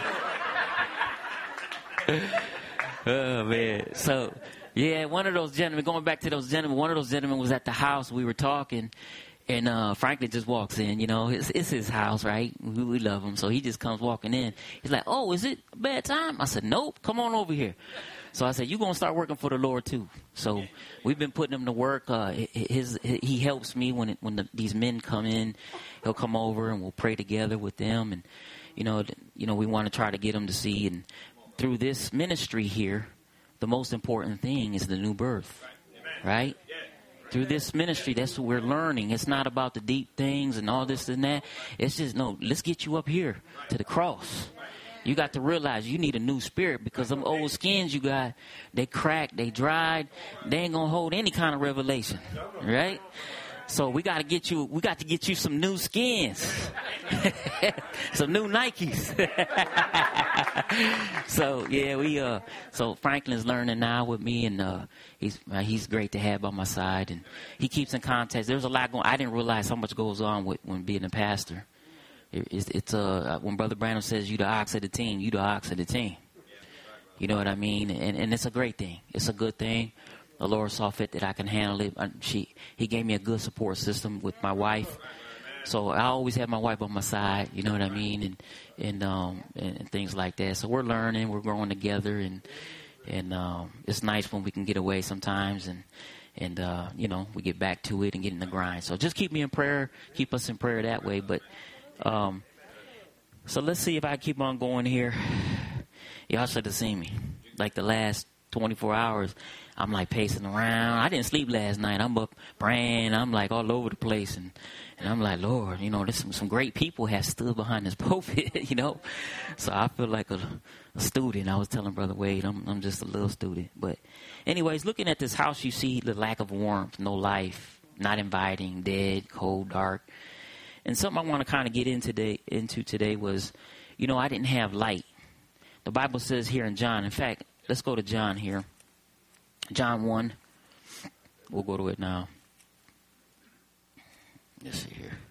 Oh, man. So, yeah, one of those gentlemen, going back to those gentlemen, one of those gentlemen was at the house. We were talking, and uh, Franklin just walks in. You know, it's, it's his house, right? We, we love him. So he just comes walking in. He's like, oh, is it a bad time? I said, nope, come on over here. So I said, you're going to start working for the Lord, too. So we've been putting him to work. Uh, his, he helps me when it, when the, these men come in. He'll come over, and we'll pray together with them. And, you know, you know, we want to try to get them to see. And through this ministry here, the most important thing is the new birth, right? Through this ministry, that's what we're learning. It's not about the deep things and all this and that. It's just, no, let's get you up here to the cross. You got to realize you need a new spirit, because them old skins you got, they cracked, they dried. They ain't going to hold any kind of revelation, right? So we got to get you, we got to get you some new skins, some new Nikes. So yeah, we, uh, so Franklin's learning now with me, and, uh, he's, uh, he's great to have by my side, and he keeps in contact. There's a lot going, I didn't realize how much goes on with, when being a pastor. It, it's, it's, uh, when Brother Branham says you the ox of the team, you the ox of the team. You know what I mean? And, and it's a great thing. It's a good thing. The Lord saw fit that I can handle it. She, he gave me a good support system with my wife. So I always have my wife on my side, you know what I mean, and and um and, and things like that. So we're learning, we're growing together, and and um, it's nice when we can get away sometimes, and and uh, you know, we get back to it and get in the grind. So just keep me in prayer, keep us in prayer that way. But um, so let's see if I keep on going here. Y'all should have seen me, like the last twenty-four hours. I'm like pacing around. I didn't sleep last night. I'm up praying. I'm like all over the place. And, and I'm like, Lord, you know, there's some, some great people have stood behind this pulpit, you know. So I feel like a, a student. I was telling Brother Wade, I'm, I'm just a little student. But anyways, looking at this house, you see the lack of warmth, no life, not inviting, dead, cold, dark. And something I want to kind of get into today, into today was, you know, I didn't have light. The Bible says here in John, in fact, let's go to John here. John one. We'll go to it now. Let's see here.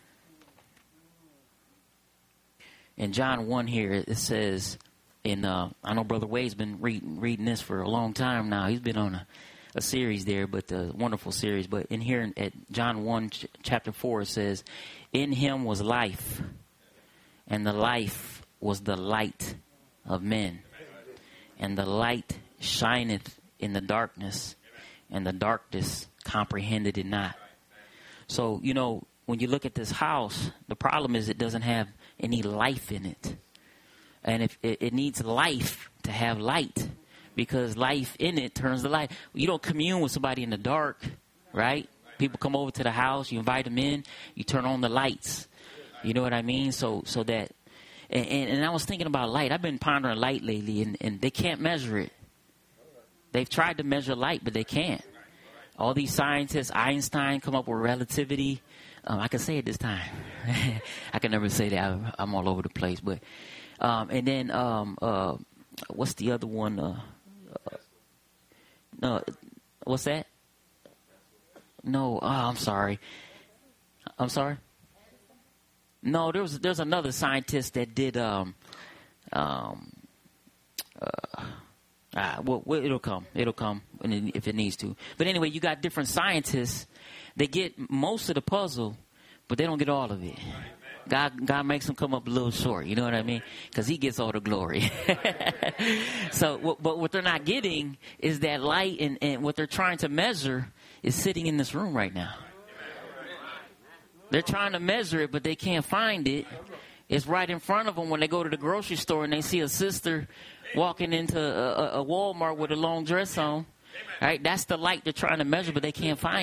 In John one here, it says, in uh, I know Brother Wade's been reading reading this for a long time now. He's been on a, a series there, but a wonderful series. But in here at John one, ch- chapter four, it says, in him was life, and the life was the light of men. And the light shineth in the darkness, and the darkness comprehended it not. So, you know, when you look at this house, the problem is it doesn't have any life in it. And if it, it needs life to have light, because life in it turns the light. You don't commune with somebody in the dark, right? People come over to the house, you invite them in, you turn on the lights. You know what I mean? So, so that, and, and, and I was thinking about light. I've been pondering light lately, and, and they can't measure it. They've tried to measure light, but they can't. All these scientists, Einstein, come up with relativity. Um, I can say it this time. I can never say that. I'm, I'm all over the place. But um, and then um, uh, what's the other one? Uh, uh, no, what's that? No, oh, I'm sorry. I'm sorry. No, there was there's another scientist that did. Um, um, uh, Ah, well, well, it'll come. It'll come if it needs to. But anyway, you got different scientists. They get most of the puzzle, but they don't get all of it. God, God makes them come up a little short. You know what I mean? Because He gets all the glory. So, but what they're not getting is that light, and, and what they're trying to measure is sitting in this room right now. They're trying to measure it, but they can't find it. It's right in front of them when they go to the grocery store and they see a sister walking into a, a Walmart with a long dress on. Right? That's the light they're trying to measure, but they can't find it.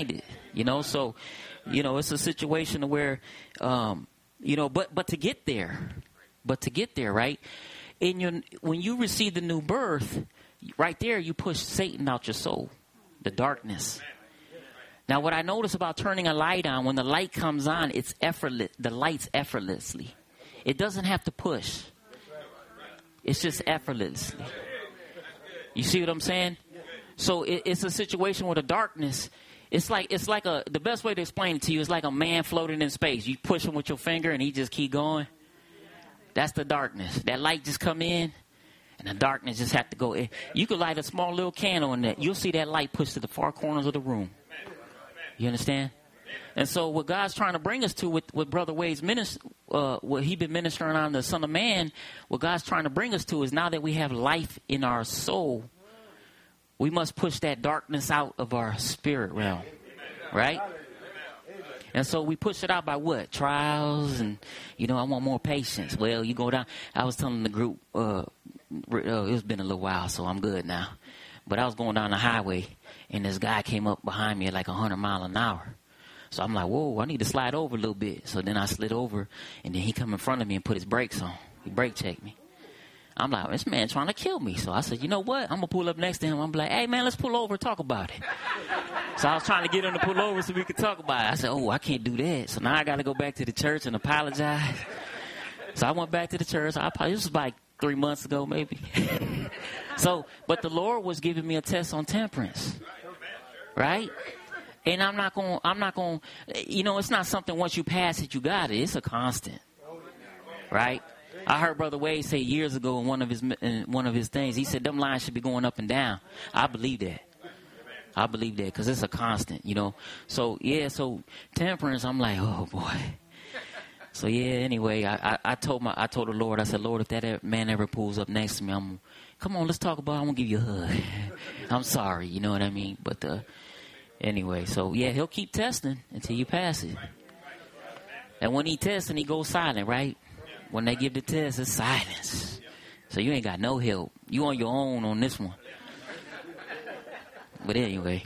You know, so, you know, it's a situation where, um, you know, but but to get there, but to get there, right? In your when you receive the new birth, right there, you push Satan out your soul, the darkness. Now, what I notice about turning a light on, when the light comes on, it's effortless. The light's effortlessly. It doesn't have to push. It's just effortlessly. You see what I'm saying? So it, it's a situation with the darkness. It's like it's like a the best way to explain it to you is like a man floating in space. You push him with your finger and he just keep going. That's the darkness. That light just come in, and the darkness just have to go in. You could light a small little candle in that. You'll see that light push to the far corners of the room. You understand? And so what God's trying to bring us to with, with Brother Wade's ministry, uh, what he been ministering on the Son of Man, what God's trying to bring us to is now that we have life in our soul, we must push that darkness out of our spirit realm, right? And so we push it out by what? Trials and, you know, I want more patience. Well, you go down. I was telling the group, uh, uh, it's been a little while, so I'm good now. But I was going down the highway, and this guy came up behind me at like one hundred miles an hour. So I'm like, whoa, I need to slide over a little bit. So then I slid over, and then he come in front of me and put his brakes on. He brake checked me. I'm like, this man trying to kill me. So I said, you know what? I'm going to pull up next to him. I'm like, hey, man, let's pull over and talk about it. So I was trying to get him to pull over so we could talk about it. I said, oh, I can't do that. So now I got to go back to the church and apologize. So I went back to the church. I apologized. This was like three months ago, maybe. So, but the Lord was giving me a test on temperance, right? And I'm not going, I'm not going, you know, it's not something once you pass it, you got it. It's a constant, right? I heard Brother Wade say years ago in one of his in one of his things, he said, them lines should be going up and down. I believe that. I believe that because it's a constant, you know. So, yeah, so temperance, I'm like, oh, boy. So, yeah, anyway, I, I, I told my I told the Lord, I said, Lord, if that man ever pulls up next to me, I'm come on, let's talk about it. I'm going to give you a hug. I'm sorry, you know what I mean? But uh, anyway, so, yeah, he'll keep testing until you pass it. And when he tests and he goes silent, right? When they give the test, it's silence. So you ain't got no help. You on your own on this one. But anyway.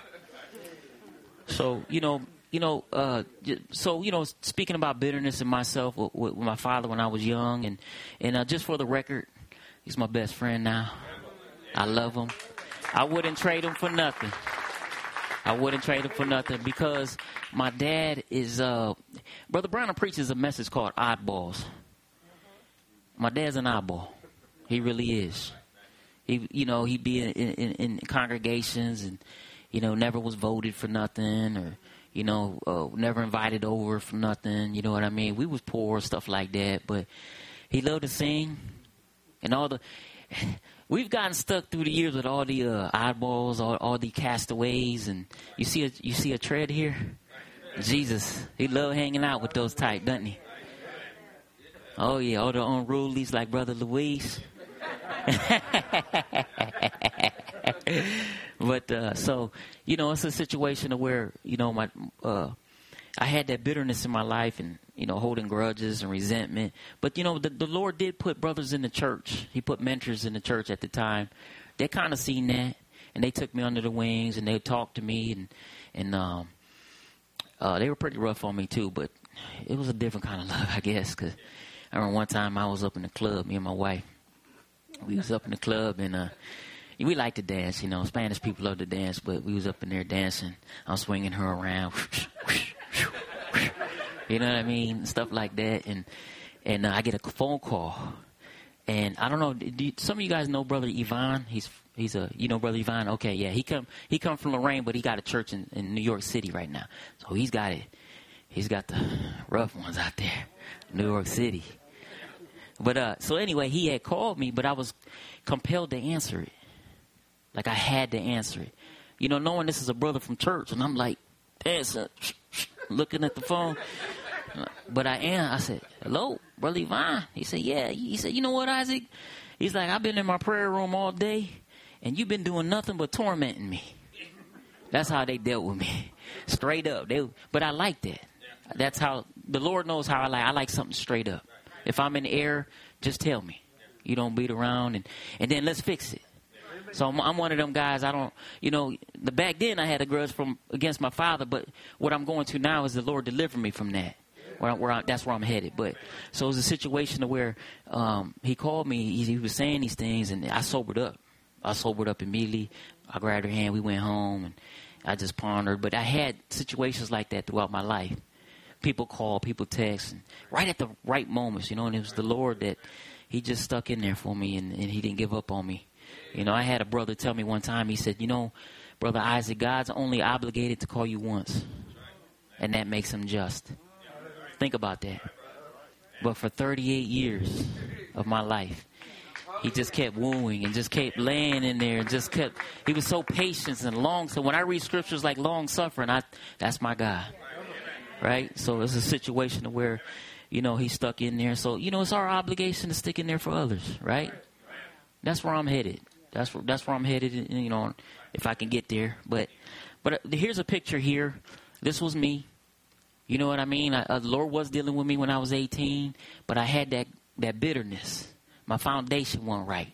So, you know, you know, uh, so, you know, speaking about bitterness in myself with, with my father when I was young, and, and uh, just for the record, he's my best friend now. I love him. I wouldn't trade him for nothing. I wouldn't trade him for nothing because my dad is, uh, Brother Brown preaches a message called Oddballs. My dad's an oddball. He really is. He, you know, he'd be in, in, in congregations and, you know, never was voted for nothing or, you know, uh, never invited over for nothing. You know what I mean? We was poor, stuff like that. But he loved to sing and all the... We've gotten stuck through the years with all the uh, oddballs, all, all the castaways. And you see a, you see a tread here? Jesus, he loved hanging out with those type, doesn't he? Oh, yeah, all the unrulies like Brother Luis. But, uh, so, you know, it's a situation where, you know, my uh, I had that bitterness in my life and, you know, holding grudges and resentment. But, you know, the, the Lord did put brothers in the church. He put mentors in the church at the time. They kind of seen that, and they took me under the wings, and they talked to me, and, and um, uh, they were pretty rough on me, too. But it was a different kind of love, I guess, because I remember one time I was up in the club, me and my wife. We was up in the club, and uh, we like to dance, you know. Spanish people love to dance, but we was up in there dancing. I was swinging her around. You know what I mean? Stuff like that. And and uh, I get a phone call. And I don't know, do you, some of you guys know Brother Yvonne? He's he's a, you know Brother Yvonne? Okay, yeah. He come he come from Lorraine, but he got a church in, in New York City right now. So he's got it. He's got the rough ones out there. New York City. But, uh, so anyway, he had called me, but I was compelled to answer it. Like, I had to answer it. You know, knowing this is a brother from church, and I'm like, there's a, looking at the phone. But I am, I said, hello, Brother Yvonne? He said, yeah. He said, you know what, Isaac? He's like, I've been in my prayer room all day, and you've been doing nothing but tormenting me. That's how they dealt with me. Straight up. They, but I like that. That's how, the Lord knows how I like, I like something straight up. If I'm in error, just tell me. You don't beat around, and, and then let's fix it. So I'm, I'm one of them guys. I don't, you know, the back then I had a grudge from against my father, but what I'm going to now is the Lord delivered me from that. Where, I, where I, that's where I'm headed. But so it was a situation where um, he called me. He, he was saying these things, and I sobered up. I sobered up immediately. I grabbed her hand. We went home, and I just pondered. But I had situations like that throughout my life. People call, people text, and right at the right moments, you know. And it was the Lord that He just stuck in there for me, and, and He didn't give up on me. You know, I had a brother tell me one time. He said, "You know, Brother Isaac, God's only obligated to call you once, and that makes Him just." Think about that. But for thirty-eight years of my life, He just kept wooing and just kept laying in there and just kept, He was so patient and long. So when I read scriptures like long suffering, I, that's my God. Right? So it's a situation where, you know, He stuck in there. So, you know, it's our obligation to stick in there for others. Right? That's where I'm headed. That's where, that's where I'm headed, you know, if I can get there. But, but here's a picture here. This was me. You know what I mean? I, uh, the Lord was dealing with me when I was eighteen, but I had that, that bitterness. My foundation wasn't right.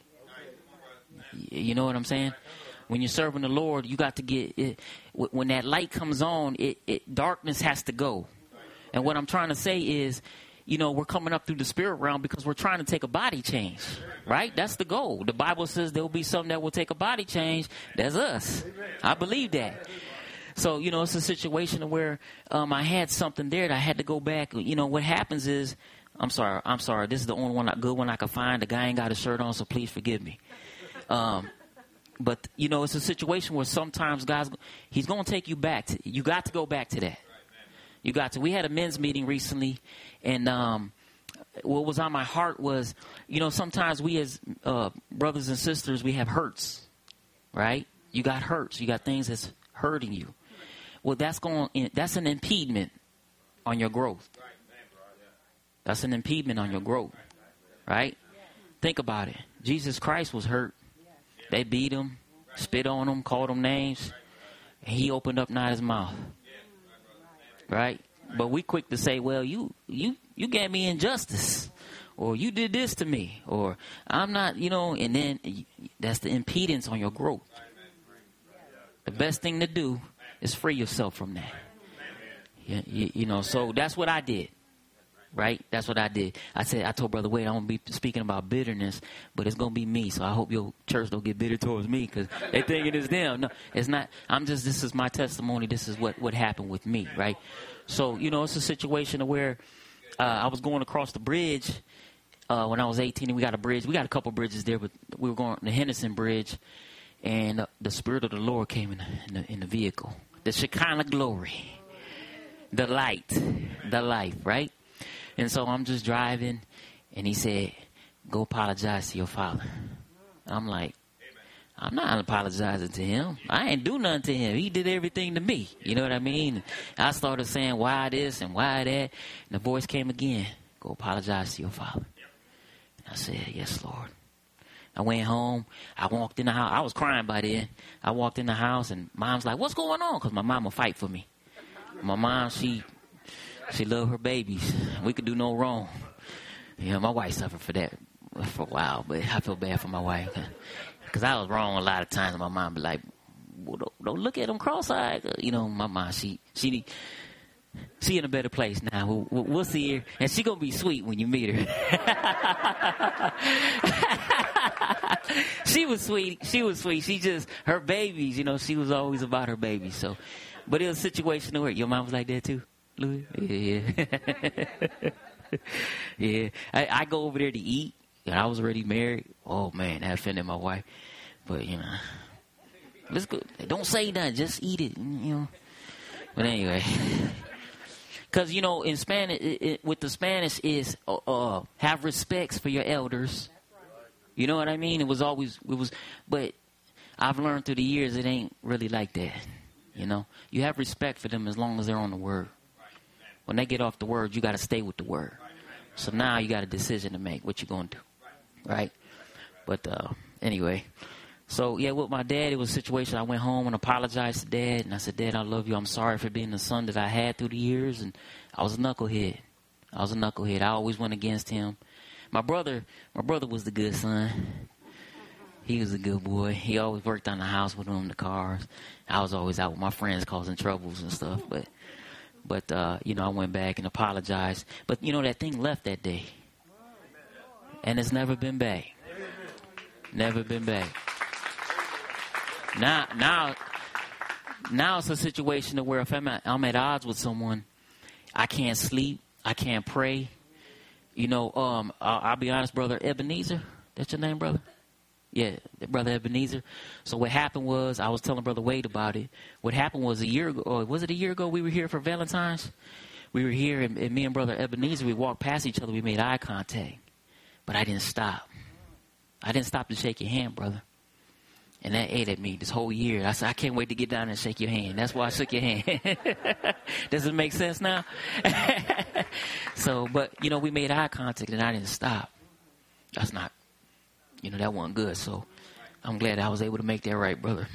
You know what I'm saying? When you're serving the Lord, you got to get it. When that light comes on, it, it darkness has to go. And what I'm trying to say is, you know, we're coming up through the spirit realm because we're trying to take a body change, right? That's the goal. The Bible says there will be some that will take a body change. That's us. I believe that. So, you know, it's a situation where um, I had something there that I had to go back. You know, what happens is, I'm sorry, I'm sorry. This is the only one, good one I could find. The guy ain't got a shirt on, so please forgive me. Um, but, you know, it's a situation where sometimes God's, He's going to take you back. To, you got to go back to that. You got to. We had a men's meeting recently, and um, what was on my heart was, you know, sometimes we as uh, brothers and sisters, we have hurts, right? You got hurts. You got things that's hurting you. Well, that's going. That's an impediment on your growth. That's an impediment on your growth, right? Think about it. Jesus Christ was hurt. They beat Him, spit on Him, called Him names, and He opened up not His mouth, right? But we quick to say, "Well, you you you gave me injustice, or you did this to me, or I'm not," you know. And then that's the impedance on your growth. The best thing to do is free yourself from that. You, you, you know, so that's what I did, right? That's what I did. I said, I told Brother Wade, I'm going to be speaking about bitterness, but it's going to be me. So I hope your church don't get bitter towards me because they think it is them. No, it's not. I'm just, this is my testimony. This is what, what happened with me, right? So, you know, it's a situation where uh, I was going across the bridge uh, when I was eighteen, and we got a bridge. We got a couple bridges there, but we were going the Henderson Bridge. And uh, the Spirit of the Lord came in the, in the, in the vehicle. The Shekinah glory. The light. The life, right? And so I'm just driving. And He said, "Go apologize to your father." I'm like, I'm not apologizing to him. I ain't do nothing to him. He did everything to me. You know what I mean? I started saying, why this and why that? And the voice came again. "Go apologize to your father." And I said, "Yes, Lord." I went home. I walked in the house. I was crying by then. I walked in the house, and Mom's like, "What's going on?" Because my mom will fight for me. My mom, she she loved her babies. We could do no wrong. You know, my wife suffered for that for a while, but I feel bad for my wife. Because I was wrong a lot of times. My mom be like, well, don't, don't look at them cross-eyed. You know, my mom, she she she in a better place now. We'll, we'll, we'll see her. And she going to be sweet when you meet her. She was sweet. She was sweet. She just, her babies, you know, she was always about her babies. So, but it was a situation where your mom was like that too, Louis? Yeah. Yeah. I, I go over there to eat, and I was already married. Oh, man, that offended my wife. But, you know, let's go. Don't say nothing. Just eat it, you know. But anyway. Because, you know, in Spanish, it, it, with the Spanish is uh, uh, have respects for your elders. You know what I mean? It was always, it was, but I've learned through the years it ain't really like that. You know, you have respect for them as long as they're on the word. When they get off the word, you got to stay with the word. So now you got a decision to make. What you going to do, right? But uh, anyway, so yeah, with my dad, it was a situation. I went home and apologized to Dad, and I said, "Dad, I love you. I'm sorry for being the son that I had through the years." And I was a knucklehead. I was a knucklehead. I always went against him. My brother, my brother was the good son. He was a good boy. He always worked on the house with him, the cars. I was always out with my friends causing troubles and stuff. But, but uh, you know, I went back and apologized. But, you know, that thing left that day. And it's never been back. Never been back. Now, now, now it's a situation where if I'm at, I'm at odds with someone, I can't sleep, I can't pray. You know, um, I'll, I'll be honest, Brother Ebenezer. That's your name, brother? Yeah, Brother Ebenezer. So what happened was, I was telling Brother Wade about it. What happened was a year ago, or was it a year ago we were here for Valentine's? We were here, and, and me and Brother Ebenezer, we walked past each other, we made eye contact. But I didn't stop. I didn't stop to shake your hand, brother. And that ate at me this whole year. I said, I can't wait to get down and shake your hand. That's why I shook your hand. Does it make sense now? So, but, you know, we made eye contact and I didn't stop. That's not, you know, that wasn't good. So I'm glad I was able to make that right, brother.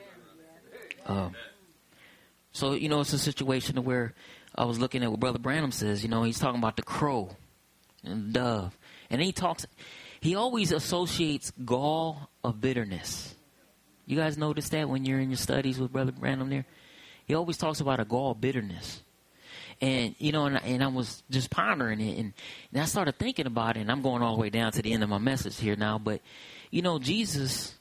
Um, so, you know, it's a situation where I was looking at what Brother Branham says. You know, he's talking about the crow and the dove. And then he talks, he always associates gall of bitterness. You guys notice that when you're in your studies with Brother Branham there? He always talks about a gall of bitterness. And, you know, and, and I was just pondering it. And, and I started thinking about it. And I'm going all the way down to the end of my message here now. But, you know, Jesus,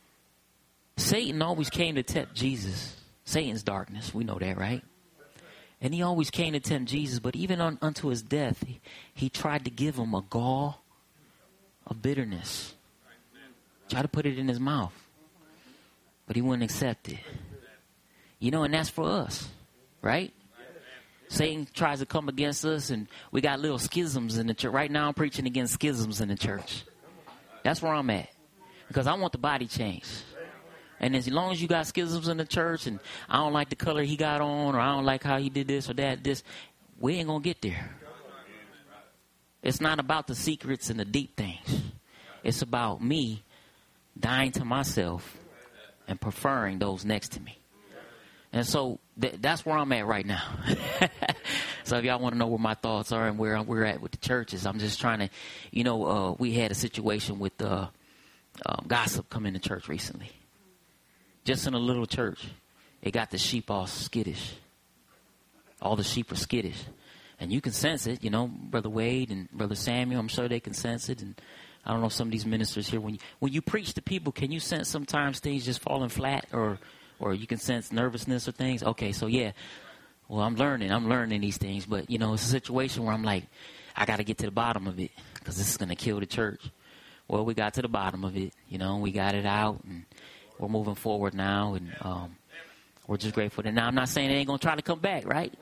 Satan always came to tempt Jesus. Satan's darkness. We know that, right? And he always came to tempt Jesus. But even on, unto his death, he, he tried to give him a gall of bitterness. Tried to put it in his mouth. But he wouldn't accept it. You know, and that's for us, right? Satan tries to come against us, and we got little schisms in the church. Right now I'm preaching against schisms in the church. That's where I'm at. Because I want the body changed. And as long as you got schisms in the church, and I don't like the color he got on, or I don't like how he did this or that, this, we ain't going to get there. It's not about the secrets and the deep things. It's about me dying to myself and preferring those next to me. And so th- that's where I'm at right now. So if y'all want to know where my thoughts are and where we're at with the churches, I'm just trying to, you know, uh, we had a situation with uh, um, gossip come into church recently. Just in a little church. It got the sheep all skittish. All the sheep are skittish. And you can sense it, you know, Brother Wade and Brother Samuel, I'm sure they can sense it. And I don't know, some of these ministers here, when you, when you preach to people, can you sense sometimes things just falling flat, or or you can sense nervousness or things? Okay, so yeah, well, I'm learning. I'm learning these things. But, you know, it's a situation where I'm like, I got to get to the bottom of it because this is going to kill the church. Well, we got to the bottom of it. You know, we got it out, and we're moving forward now, and um, we're just grateful. And now I'm not saying they ain't going to try to come back, right?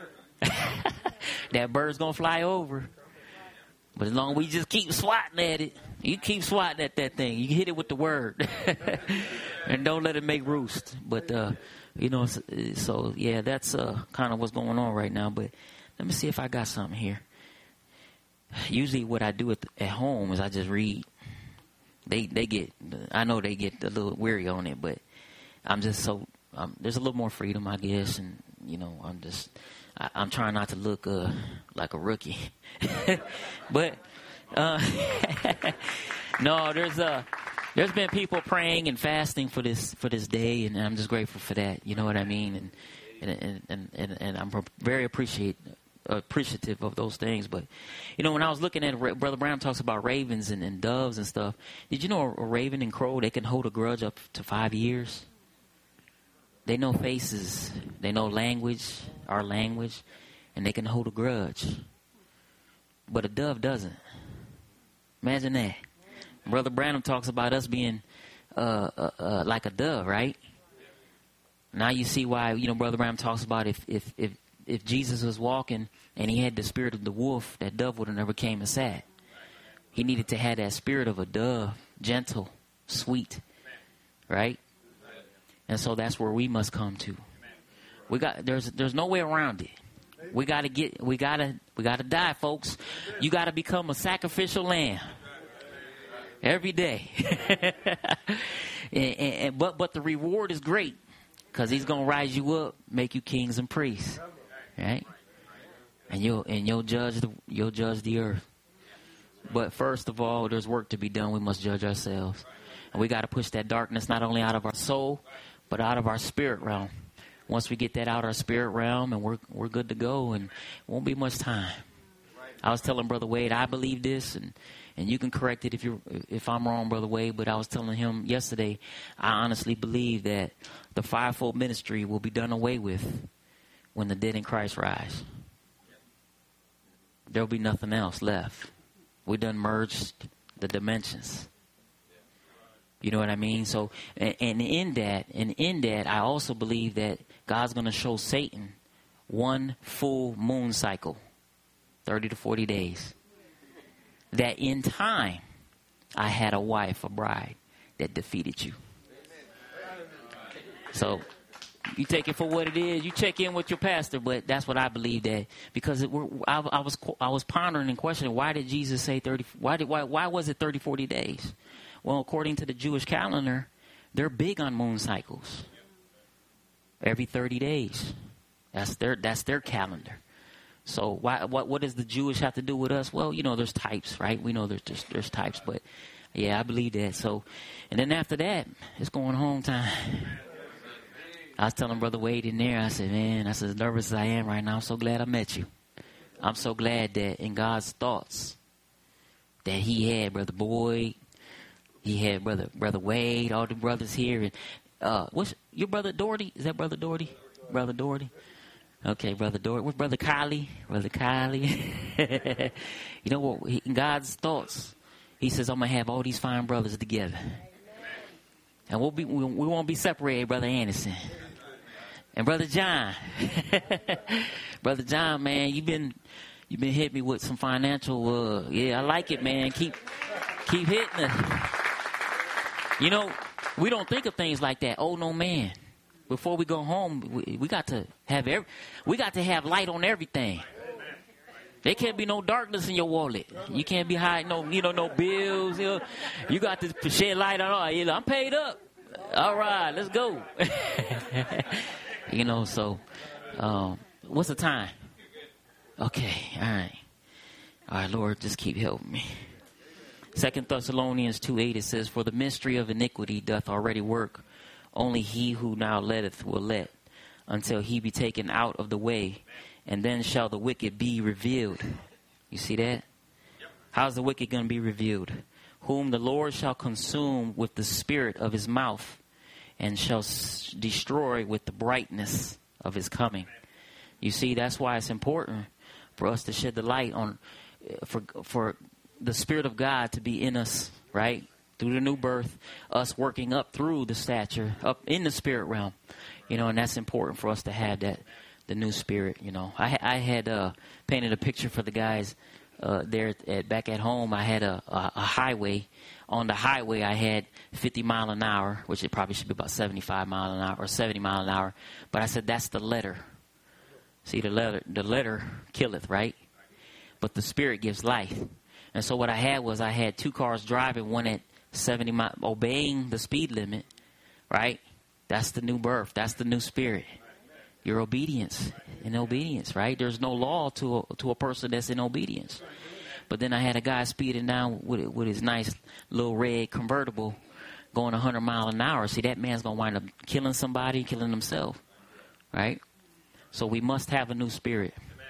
That bird's going to fly over. But as long as we just keep swatting at it, you keep swatting at that thing. You hit it with the word. And don't let it make roost. But, uh, you know, so, yeah, that's uh, kind of what's going on right now. But let me see if I got something here. Usually what I do at, at home is I just read. They they get, I know they get a little weary on it, but I'm just so, um, there's a little more freedom, I guess. And, you know, I'm just... I, I'm trying not to look uh, like a rookie. But, uh, no, there's uh, there's been people praying and fasting for this for this day, and I'm just grateful for that. You know what I mean? And and and, and, and I'm very appreciate appreciative of those things. But, you know, when I was looking at it, Brother Brown talks about ravens and, and doves and stuff. Did you know a, a raven and crow, they can hold a grudge up to five years? They know faces, they know language, our language, and they can hold a grudge. But a dove doesn't. Imagine that. Brother Branham talks about us being uh, uh, uh, like a dove, right? Now you see why, you know, Brother Branham talks about if, if, if, if Jesus was walking and he had the spirit of the wolf, that dove would have never came and sat. He needed to have that spirit of a dove, gentle, sweet, right? And so that's where we must come to. We got there's there's no way around it. We gotta get we gotta we gotta die, folks. You gotta become a sacrificial lamb every day. and, and, and but but the reward is great because he's gonna rise you up, make you kings and priests, right? And you'll and you'll judge the you'll judge the earth. But first of all, there's work to be done. We must judge ourselves. And we got to push that darkness not only out of our soul, but out of our spirit realm. Once we get that out of our spirit realm, and we're we're good to go, and won't be much time. I was telling Brother Wade, I believe this, and, and you can correct it if you if I'm wrong, Brother Wade. But I was telling him yesterday, I honestly believe that the fivefold ministry will be done away with when the dead in Christ rise. There'll be nothing else left. We done merged the dimensions. You know what I mean? So, and, and in that, and in that, I also believe that God's going to show Satan one full moon cycle, thirty to forty days. That in time, I had a wife, a bride, that defeated you. So, you take it for what it is. You check in with your pastor, but that's what I believe that because it, we're, I, I was I was pondering and questioning why did Jesus say thirty? Why did why why was it thirty, forty days? Well, according to the Jewish calendar, they're big on moon cycles. Every thirty days, that's their that's their calendar. So why what what does the Jewish have to do with us? Well, you know, there's types, right? We know there's there's, there's types, but yeah, I believe that. So, and then after that, it's going home time. I was telling Brother Wade in there, I said, man, I said, as nervous as I am right now, I'm so glad I met you. I'm so glad that in God's thoughts that he had Brother Boyd, he had Brother Brother Wade, all the brothers here. And uh, what's your brother Doherty? Is that Brother Doherty? Brother Doherty? Okay, Brother Doherty. What's Brother Kylie? Brother Kylie. You know what? He, in God's thoughts, he says, I'm going to have all these fine brothers together. And we'll be, we, we won't be separated, Brother Anderson. And Brother John. Brother John, man, you've been you've been hitting me with some financial, uh, yeah, I like it, man. Keep keep hitting it. You know, we don't think of things like that. Oh, no, man. Before we go home, we, we got to have every, we got to have light on everything. There can't be no darkness in your wallet. You can't be hiding no, you know, no bills. You know. You got to shed light on all. You know, I'm paid up. All right, let's go. You know, so um, what's the time? Okay, all right. All right, Lord, just keep helping me. Second Thessalonians two eight, it says, for the mystery of iniquity doth already work. Only he who now letteth will let, until he be taken out of the way. And then shall the wicked be revealed. You see that? How's the wicked going to be revealed? Whom the Lord shall consume with the spirit of his mouth, and shall s- destroy with the brightness of his coming. You see, that's why it's important for us to shed the light on, for for the Spirit of God to be in us, right? Through the new birth, us working up through the stature, up in the spirit realm. You know, and that's important for us to have that, the new spirit, you know. I, I had uh, painted a picture for the guys uh, there at, at, back at home. I had a, a, a highway. On the highway, I had fifty mile an hour, which it probably should be about seventy-five mile an hour or seventy mile an hour. But I said, that's the letter. See, the letter, the letter killeth, right? But the spirit gives life. And so what I had was I had two cars driving, one at seventy miles, obeying the speed limit, right? That's the new birth. That's the new spirit. Your obedience in obedience, right? There's no law to a, to a person that's in obedience. But then I had a guy speeding down with with his nice little red convertible going one hundred miles an hour. See, that man's going to wind up killing somebody, killing himself, right? So we must have a new spirit.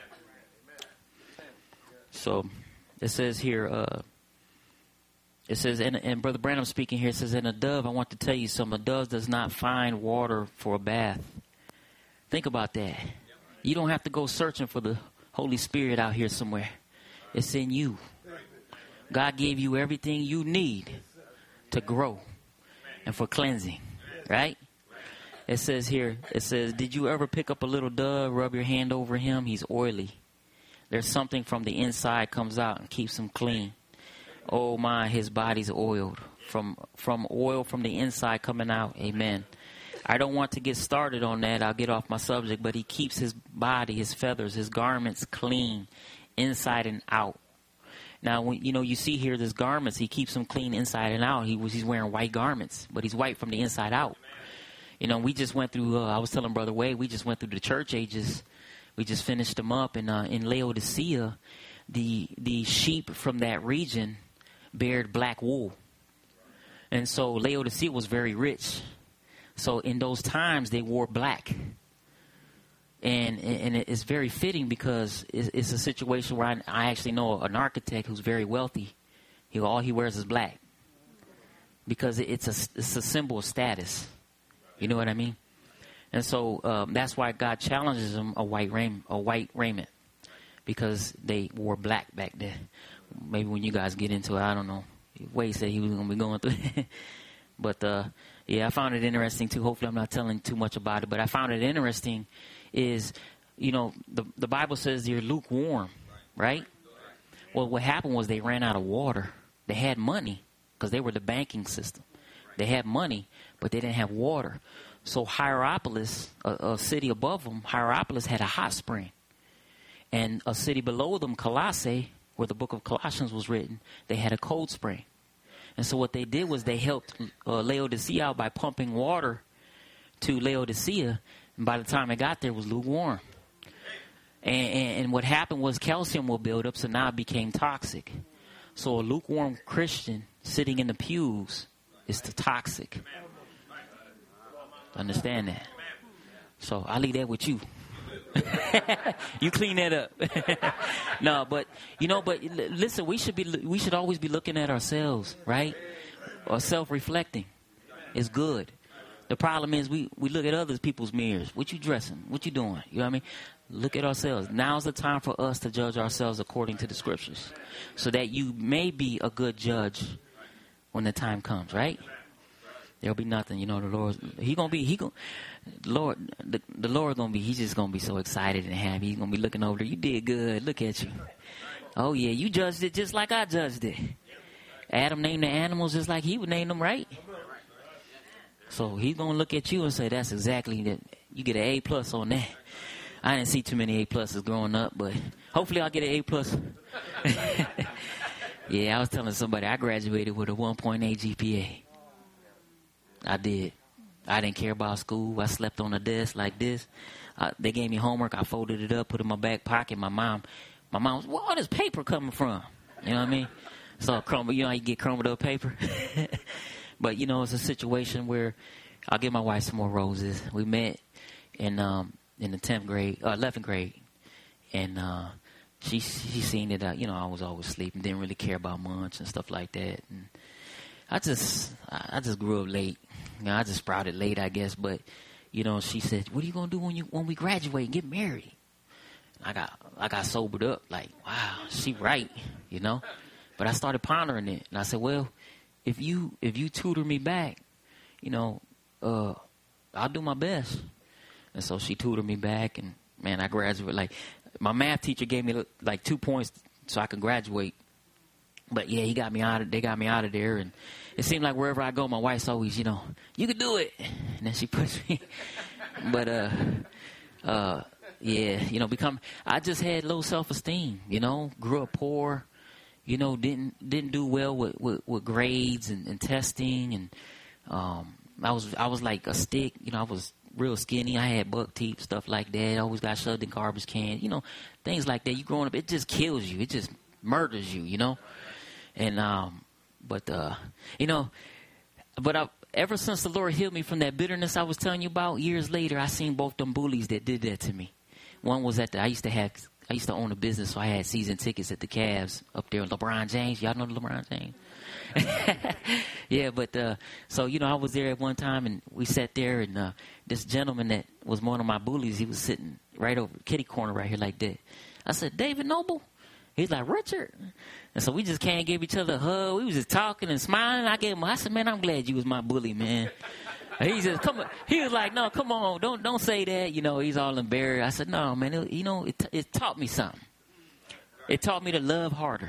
So it says here, uh, it says, and, and Brother Branham speaking here, it says, and a dove, I want to tell you something, a dove does not find water for a bath. Think about that. You don't have to go searching for the Holy Spirit out here somewhere. It's in you. God gave you everything you need to grow and for cleansing, right? It says here, it says, did you ever pick up a little dove, rub your hand over him? He's oily. There's something from the inside comes out and keeps him clean. Oh my, his body's oiled. From from oil from the inside coming out. Amen. I don't want to get started on that. I'll get off my subject. But he keeps his body, his feathers, his garments clean inside and out. Now, when you know, you see here, there's garments. He keeps them clean inside and out. He was he's wearing white garments, but he's white from the inside out. You know, we just went through, uh, I was telling Brother Wade, we just went through the church ages. We just finished them up. And uh, in Laodicea, the the sheep from that region bared black wool. And so Laodicea was very rich. So in those times, they wore black. And and it's very fitting because it's, it's a situation where I, I actually know an architect who's very wealthy. He all he wears is black because it's a it's a symbol of status. You know what I mean? And so um, that's why God challenges them a white raiment, a white raiment, because they wore black back then. Maybe when you guys get into it, I don't know. Wade said he was going to be going through it. But uh, yeah, I found it interesting too. Hopefully, I'm not telling too much about it, but I found it interesting. Is, you know, the the Bible says they're lukewarm, right? Well, what happened was they ran out of water. They had money because they were the banking system. They had money, but they didn't have water. So Hierapolis, a, a city above them, Hierapolis had a hot spring. And a city below them, Colossae, where the book of Colossians was written, they had a cold spring. And so what they did was they helped uh, Laodicea out by pumping water to Laodicea. And by the time it got there, it was lukewarm. And, and, and what happened was calcium will build up, so now it became toxic. So a lukewarm Christian sitting in the pews is the toxic. Understand that? So I'll leave that with you. You clean that up. No, but you know, but l- listen, we should be we should always be looking at ourselves, right? Or self-reflecting. It's good. The problem is we, we look at other people's mirrors. What you dressing? What you doing? You know what I mean? Look at ourselves. Now's the time for us to judge ourselves according to the scriptures, so that you may be a good judge when the time comes, right? There'll be nothing, you know. The Lord, he gonna be, he gonna, Lord, the, the Lord gonna be. He's just gonna be so excited and happy. He's gonna be looking over there. You did good. Look at you. Oh yeah, you judged it just like I judged it. Adam named the animals just like he would name them, right? So he's gonna look at you and say, "That's exactly that. You get an A plus on that." I didn't see too many A pluses growing up, but hopefully I'll get an A plus. Yeah, I was telling somebody I graduated with a one point eight G P A. I did. I didn't care about school. I slept on the desk like this. Uh, they gave me homework. I folded it up, put it in my back pocket. My mom, my mom was, where all this paper coming from? You know what I mean? So crumble. You know how you get crumbled up paper? But, you know, it's a situation where I'll give my wife some more roses. We met in um, in the tenth grade, uh, eleventh grade. And uh, she she seen that, uh, you know, I was always sleeping, didn't really care about much and stuff like that. And I just I just grew up late. You know, I just sprouted late, I guess. But, you know, she said, what are you going to do when you when we graduate and get married? I got I got sobered up. Like, wow, she right, you know. But I started pondering it. And I said, well, if you if you tutor me back, you know, uh, I'll do my best. And so she tutored me back. And, man, I graduated. Like, my math teacher gave me, like, two points so I could graduate. But, yeah, he got me out of, they got me out of there. And it seemed like wherever I go, my wife's always, you know, you can do it. And then she pushed me. But, uh, uh, yeah, you know, become, I just had low self-esteem, you know, grew up poor, you know, didn't didn't do well with, with, with grades and, and testing. And um, I was I was like a stick, you know, I was real skinny. I had buck teeth, stuff like that. I always got shoved in garbage cans, you know, things like that. You growing up, it just kills you. It just murders you, you know. And, um, but, uh, you know, but I, ever since the Lord healed me from that bitterness I was telling you about, years later, I seen both them bullies that did that to me. One was at the, I used to have, I used to own a business, so I had season tickets at the Cavs up there. LeBron James, y'all know LeBron James? Yeah, but, uh, so, you know, I was there at one time, and we sat there, and uh, this gentleman that was one of my bullies, he was sitting right over, kitty corner right here like that. I said, David Noble? He's like, Richard. And so we just can't give each other a hug. We was just talking and smiling. I gave him, I said, man, I'm glad you was my bully, man. And he said, come on. He was like, no, come on. Don't don't say that. You know, he's all embarrassed. I said, no, man, it, you know, it, it taught me something. It taught me to love harder.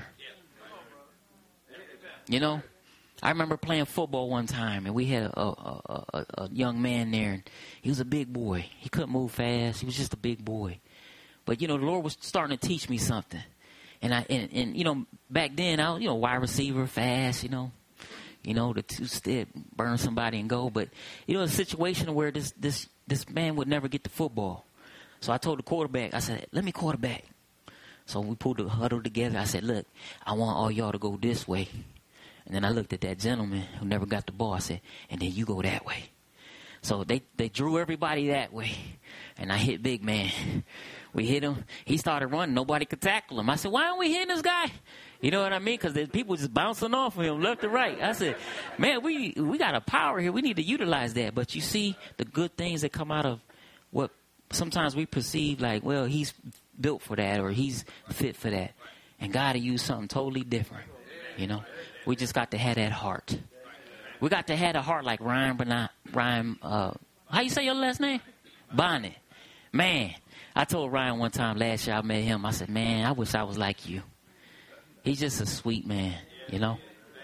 You know, I remember playing football one time, and we had a, a, a, a young man there, and he was a big boy. He couldn't move fast. He was just a big boy. But, you know, the Lord was starting to teach me something. And, I and, and you know, back then, I was, you know, wide receiver, fast, you know. You know, the two-step, burn somebody and go. But, you know, a situation where this, this, this man would never get the football. So I told the quarterback, I said, let me quarterback. So we pulled the huddle together. I said, look, I want all y'all to go this way. And then I looked at that gentleman who never got the ball. I said, and then you go that way. So they, they drew everybody that way. And I hit big man. We hit him. He started running. Nobody could tackle him. I said, why aren't we hitting this guy? You know what I mean? Because there's people just bouncing off of him left and right. I said, man, we we got a power here. We need to utilize that. But you see the good things that come out of what sometimes we perceive like, well, he's built for that or he's fit for that. And God will use something totally different. You know, we just got to have that heart. We got to have a heart like Ryan, but not Ryan. Uh, how you say your last name? Bonnet. Man, I told Ryan one time last year I met him. I said, man, I wish I was like you. He's just a sweet man, you know.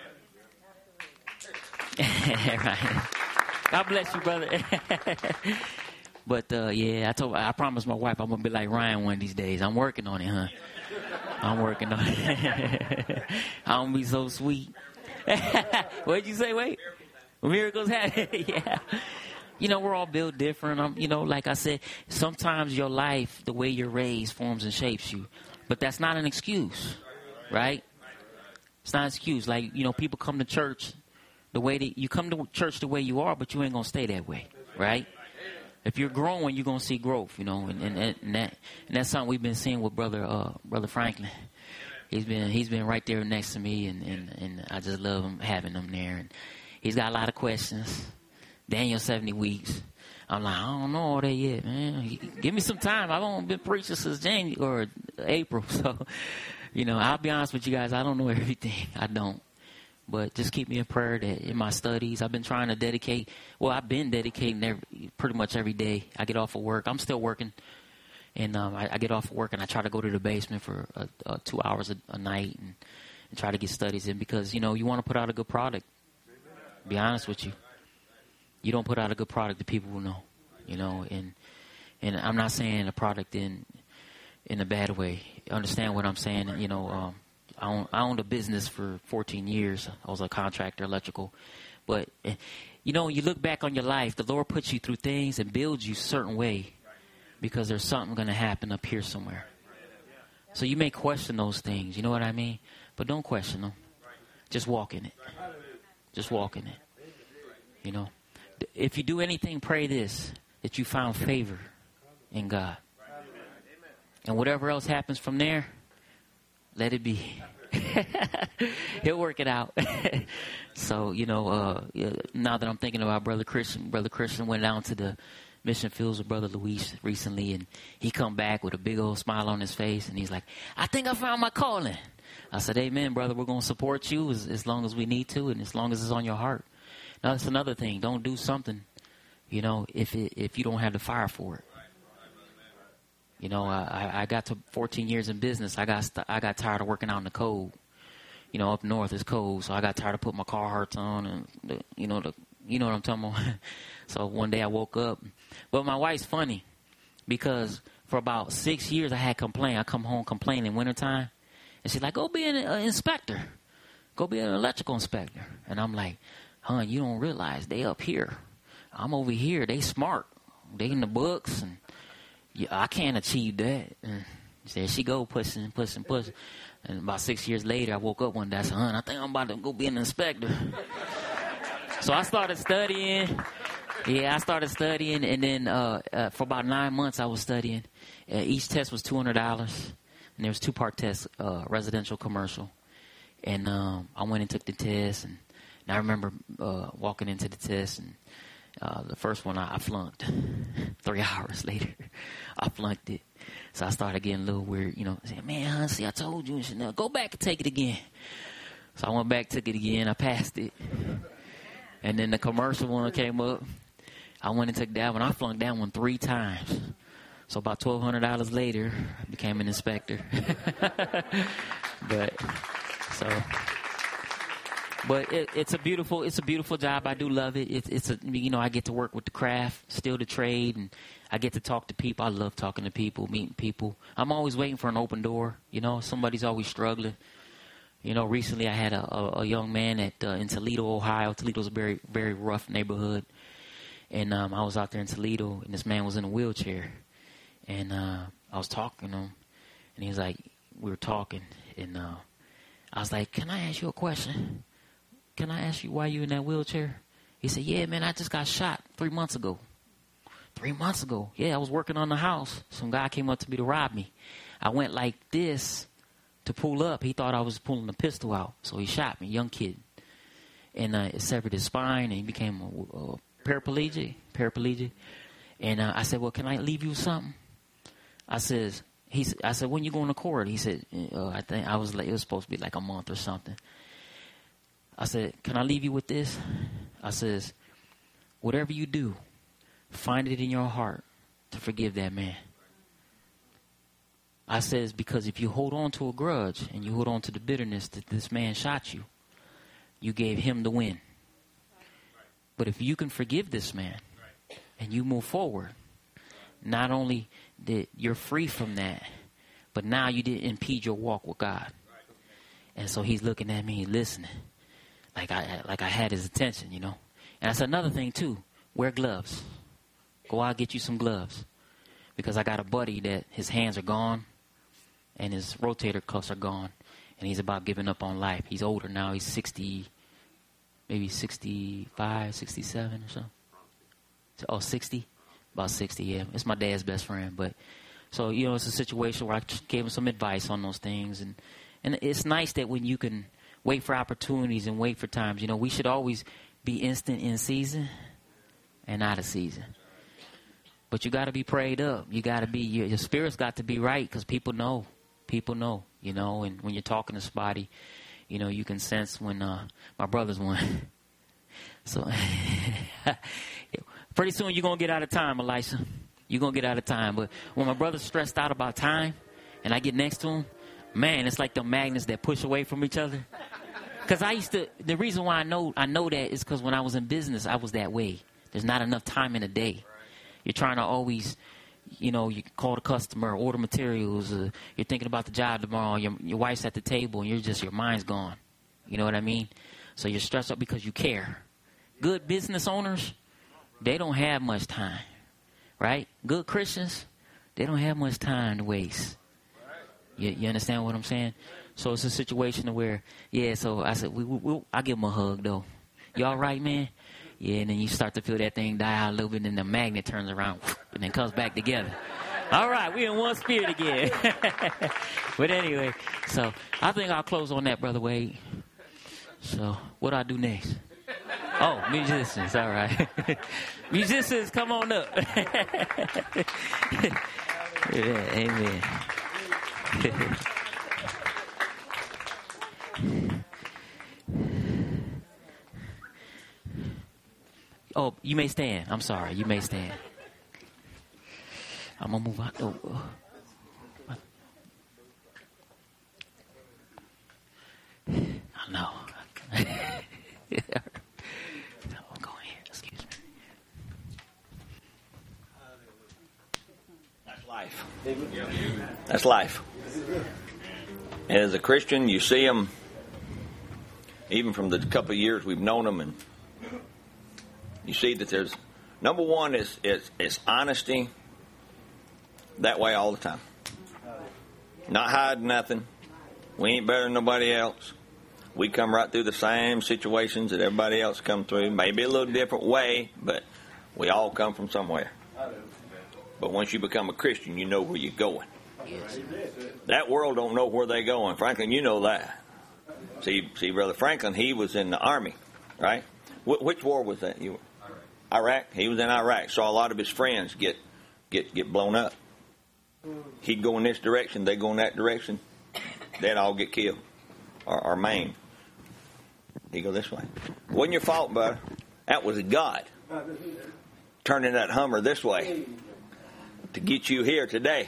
Right. God bless you, brother. But uh, yeah, I told, I promised my wife I'm gonna be like Ryan one of these days. I'm working on it, huh? I'm working on it. I'm gonna be so sweet. What'd you say? Wait, miracles happen. Yeah. You know, we're all built different. Um, you know, like I said, sometimes your life, the way you're raised, forms and shapes you. But that's not an excuse, right? It's not an excuse. Like, you know, people come to church the way that you come to church the way you are, but you ain't gonna stay that way, right? If you're growing, you're gonna see growth, you know, and, and, and that and that's something we've been seeing with brother uh, brother Franklin. He's been he's been right there next to me, and, and, and I just love him having him there. And he's got a lot of questions. Daniel seventy weeks. I'm like, I don't know all that yet, man. Give me some time. I've only been preaching since January or April, so you know, I'll be honest with you guys. I don't know everything. I don't. But just keep me in prayer that in my studies, I've been trying to dedicate. Well, I've been dedicating every, pretty much every day. I get off of work. I'm still working. And um, I, I get off of work and I try to go to the basement for uh, uh, two hours a, a night and, and try to get studies in because, you know, you want to put out a good product. Be honest with you. You don't put out a good product that people will know, you know. And and I'm not saying a product in in a bad way. Understand what I'm saying? You know, um, I, own, I owned a business for fourteen years. I was a contractor, electrical. But, you know, you look back on your life, the Lord puts you through things and builds you a certain way because there's something going to happen up here somewhere. So you may question those things, you know what I mean? But don't question them. Just walk in it. Just walk in it. You know, if you do anything, pray this, that you found favor in God. And whatever else happens from there, let it be. He'll work it out. So, you know, uh, now that I'm thinking about Brother Christian, Brother Christian went down to the mission fields with Brother Luis recently, and he come back with a big old smile on his face, and he's like, I think I found my calling. I said, amen, brother. We're going to support you as, as long as we need to and as long as it's on your heart. Now, that's another thing. Don't do something, you know, if it, if you don't have the fire for it. You know, I, I got to fourteen years in business. I got st- I got tired of working out in the cold. You know, up north it's cold, so I got tired of putting my Carhartts on, and the, you know the you know what I'm talking about. So one day I woke up, but my wife's funny because for about six years I had complained. I come home complaining in wintertime, and she's like, "Go be an uh, inspector, go be an electrical inspector," and I'm like, "Hon, you don't realize they up here. I'm over here. They smart. They in the books and." Yeah, I can't achieve that. And there she go, pushing, pushing, pushing. And about six years later, I woke up one day. I said, hon, I think I'm about to go be an inspector. So I started studying. Yeah, I started studying. And then uh, uh, for about nine months, I was studying. Uh, each test was two hundred dollars. And there was two-part test, uh, residential, commercial. And um, I went and took the test. And, and I remember uh, walking into the test and Uh, the first one I, I flunked. Three hours later, I flunked it. So I started getting a little weird, you know, saying, man, hon, see, I told you. And she said, go back and take it again. So I went back, took it again. I passed it. And then the commercial one came up. I went and took that one. I flunked that one three times. So about twelve hundred dollars later, I became an inspector. But, so... But it, it's a beautiful, it's a beautiful job. I do love it. It's, it's a, you know, I get to work with the craft, still the trade, and I get to talk to people. I love talking to people, meeting people. I'm always waiting for an open door. You know, somebody's always struggling. You know, recently I had a, a, a young man at uh, in Toledo, Ohio. Toledo's a very, very rough neighborhood, and um, I was out there in Toledo, and this man was in a wheelchair, and uh, I was talking to him, and he was like, we were talking, and uh, I was like, can I ask you a question? can I ask you why you in that wheelchair? He said, yeah, man, I just got shot three months ago. Three months ago. Yeah, I was working on the house. Some guy came up to me to rob me. I went like this to pull up. He thought I was pulling a pistol out. So he shot me, young kid. And uh, it severed his spine, and he became a, a paraplegic. paraplegic. And uh, I said, well, can I leave you something? I says, he, I said, when you going to court? He said, uh, I think I was like, it was supposed to be like a month or something. I said, can I leave you with this? I says, whatever you do, find it in your heart to forgive that man. I says, because if you hold on to a grudge and you hold on to the bitterness that this man shot you, you gave him the win. But if you can forgive this man and you move forward, not only that you're free from that, but now you didn't impede your walk with God. And so he's looking at me, listening, like I like I had his attention, you know. And that's another thing too. Wear gloves. Go out, get you some gloves, because I got a buddy that his hands are gone, and his rotator cuffs are gone, and he's about giving up on life. He's older now. He's sixty, maybe sixty-five, sixty-seven or something. Oh, sixty? About sixty, yeah. It's my dad's best friend. But so, you know, it's a situation where I gave him some advice on those things. And, and it's nice that when you can wait for opportunities and wait for times, you know, we should always be instant in season and out of season. But you got to be prayed up. You got to be, your, your spirit's got to be right, because people know. People know, you know, and when you're talking to somebody, you know, you can sense when uh, my brother's one. So pretty soon you're going to get out of time, Elisha. You're going to get out of time. But when my brother's stressed out about time and I get next to him, man, it's like the magnets that push away from each other. Because I used to, the reason why I know I know that is because when I was in business, I was that way. There's not enough time in a day. You're trying to always, you know, you call the customer, order materials. Uh, you're thinking about the job tomorrow. Your, your wife's at the table, and you're just, your mind's gone. You know what I mean? So you're stressed out because you care. Good business owners, they don't have much time, right? Good Christians, they don't have much time to waste. You, you understand what I'm saying? So it's a situation where, yeah, so I said, we, we, we, I'll give him a hug, though. You all right, man? Yeah, and then you start to feel that thing die out a little bit, and then the magnet turns around and then comes back together. All right, we're in one spirit again. But anyway, so I think I'll close on that, Brother Wade. So what do I do next? Oh, musicians, all right. Musicians, come on up. Yeah, amen. Oh, you may stand. I'm sorry. You may stand. I'm going to move on. Oh, oh. I know. I'm going here. Excuse me. That's life. That's life. And as a Christian, you see them, even from the couple of years we've known them, and you see that there's, number one is, is, is honesty that way all the time. Not hiding nothing. We ain't better than nobody else. We come right through the same situations that everybody else come through. Maybe a little different way, but we all come from somewhere. But once you become a Christian, you know where you're going. Yes. That world don't know where they're going. Franklin, you know that. See, see, Brother Franklin, he was in the Army, right? Wh- which war was that? You were? Iraq. He was in Iraq. Saw a lot of his friends get get get blown up. He'd go in this direction, they go in that direction. They'd all get killed or, or maimed. He'd go this way. Wasn't your fault, brother. That was God turning that Hummer this way to get you here today.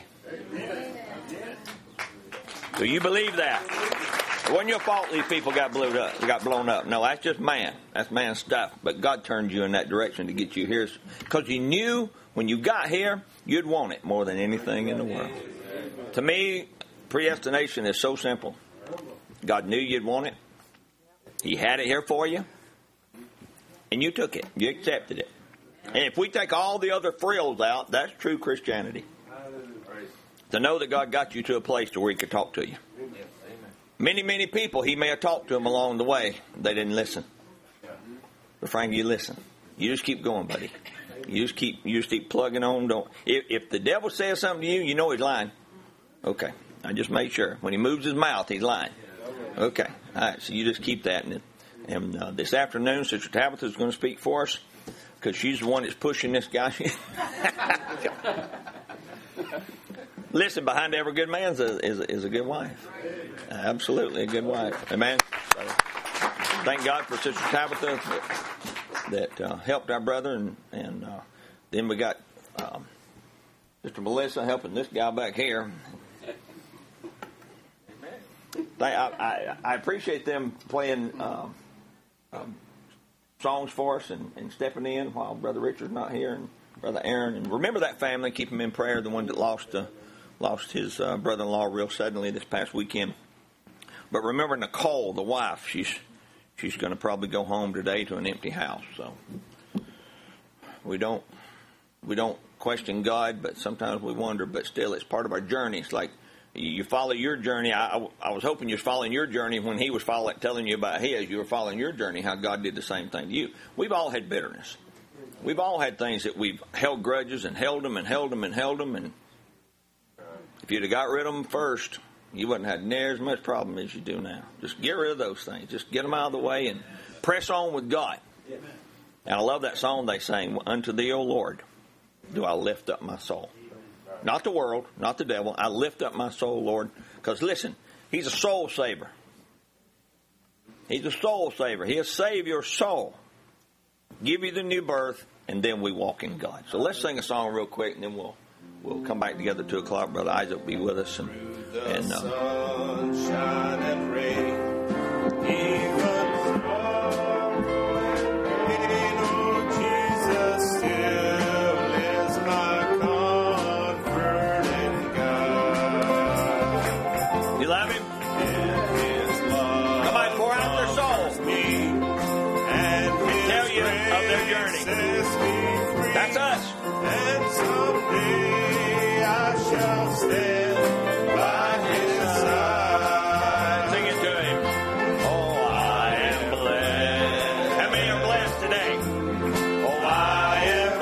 Do you believe that? It wasn't your fault these people got blown up. They got blown up. No, that's just man. That's man's stuff. But God turned you in that direction to get you here because He knew when you got here, you'd want it more than anything in the world. To me, predestination is so simple. God knew you'd want it. He had it here for you. And you took it. You accepted it. And if we take all the other frills out, that's true Christianity. To know that God got you to a place to where He could talk to you. Many, many people, He may have talked to them along the way. They didn't listen. But Frank, you listen. You just keep going, buddy. You just keep you just keep plugging on. Don't if, if the devil says something to you, you know he's lying. Okay, I just make sure. When he moves his mouth, he's lying. Okay, all right. So you just keep that. And, and uh, this afternoon, Sister Tabitha is going to speak for us because she's the one that's pushing this guy. Listen, behind every good man is a, is, a, is a good wife. Absolutely, a good wife. Amen. So, thank God for Sister Tabitha that, that uh, helped our brother, and and uh, then we got um, Sister Melissa helping this guy back here. I, I, I appreciate them playing um, um, songs for us and, and stepping in while Brother Richard's not here, and Brother Aaron. And remember that family. Keep them in prayer. The one that lost uh, lost his uh, brother-in-law real suddenly this past weekend. But remember Nicole, the wife. She's she's going to probably go home today to an empty house. So we don't we don't question God, but sometimes we wonder. But still, it's part of our journey. It's like you follow your journey. I, I was hoping you was following your journey when he was following, telling you about his. You were following your journey, how God did the same thing to you. We've all had bitterness. We've all had things that we've held grudges and held them and held them and held them. And if you'd have got rid of them first, you wouldn't have had near as much problem as you do now. Just get rid of those things. Just get them out of the way and press on with God. And I love that song they sang, "Unto thee, O Lord, do I lift up my soul." Not the world, not the devil. I lift up my soul, Lord. Because listen, he's a soul saver. He's a soul saver. He'll save your soul, give you the new birth, and then we walk in God. So let's sing a song real quick, and then we'll we'll come back together at two o'clock. Brother Isaac will be with us. And, and uh, sunshine and rain, even storm, in oh Jesus still is my comforting God. you love him? In his love, Somebody pour out their soul. me, and his Tell you of their journey. grace sets me free. That's us. And someday I shall stand by his side. Sing it to him. Oh, I am blessed. How many are blessed today? Oh, I am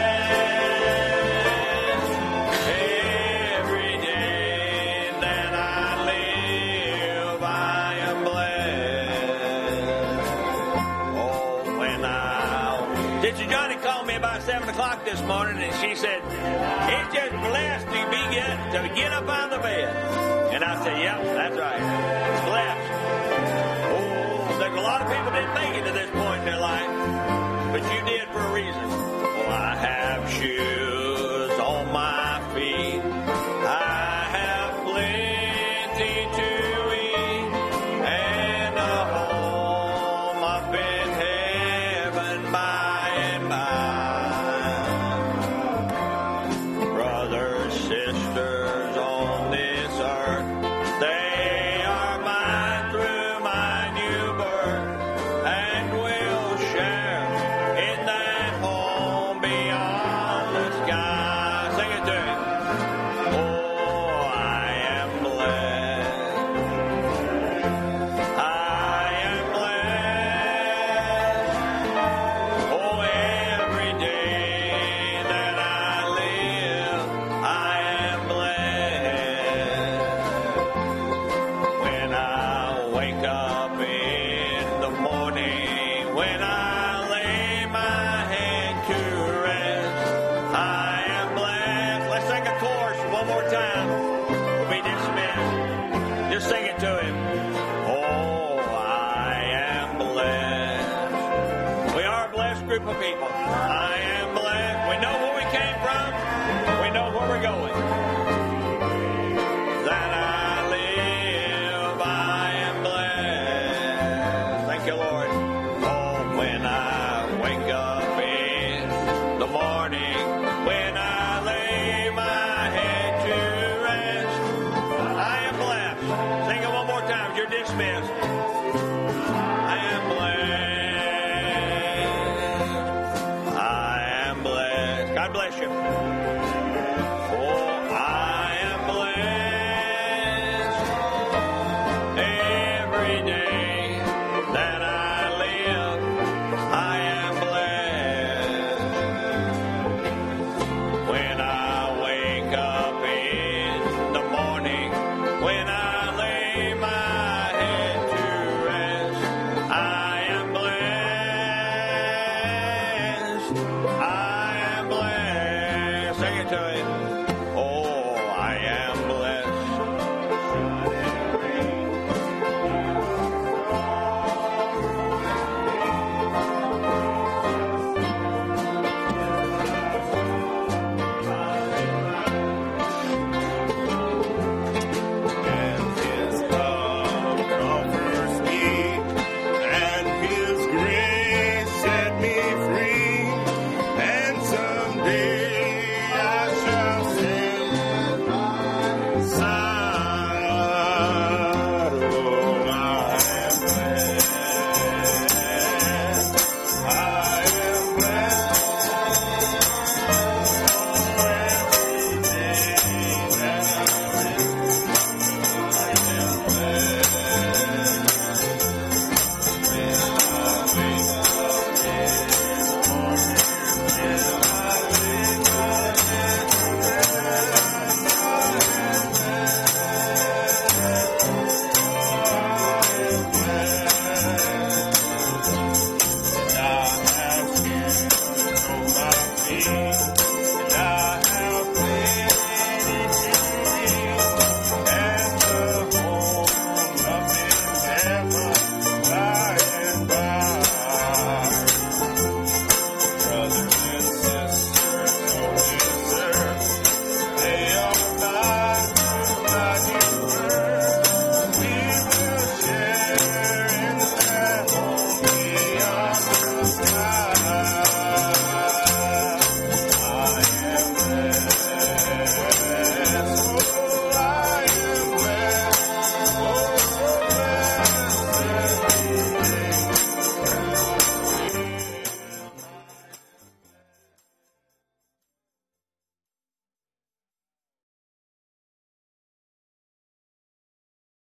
blessed. Every day that I live, I am blessed. Oh, when I... Sister Johnny called me about seven o'clock this morning, and she said, it's just blessed to be get, to get up out of the bed. And I said, yep, that's right. It's blessed. Oh, there's a lot of people didn't make it to this point in their life, but you did for a reason. Oh, I have shoes on my feet. I have plenty to eat, and a home up in heaven by and by. Brothers, sisters on this earth, they are mine through my new birth, and will share in that home beyond the sky. Sing it to him. Oh, I am blessed. I am blessed. Oh, every day that I live, I am blessed. When I wake up in the morning, when I lay my head to rest, I am blessed. Let's sing a chorus one more time. We'll be dismissed. Just sing it to him. Oh, I am blessed. We are a blessed group of people. I am blessed. We know where we came from. We know where we're going. That I live, I am blessed. Thank you, Lord. Oh, when I wake up in the morning, when I lay my head to rest, I am blessed. Sing it one more time. You're dismissed. I am blessed. I am blessed. God bless you.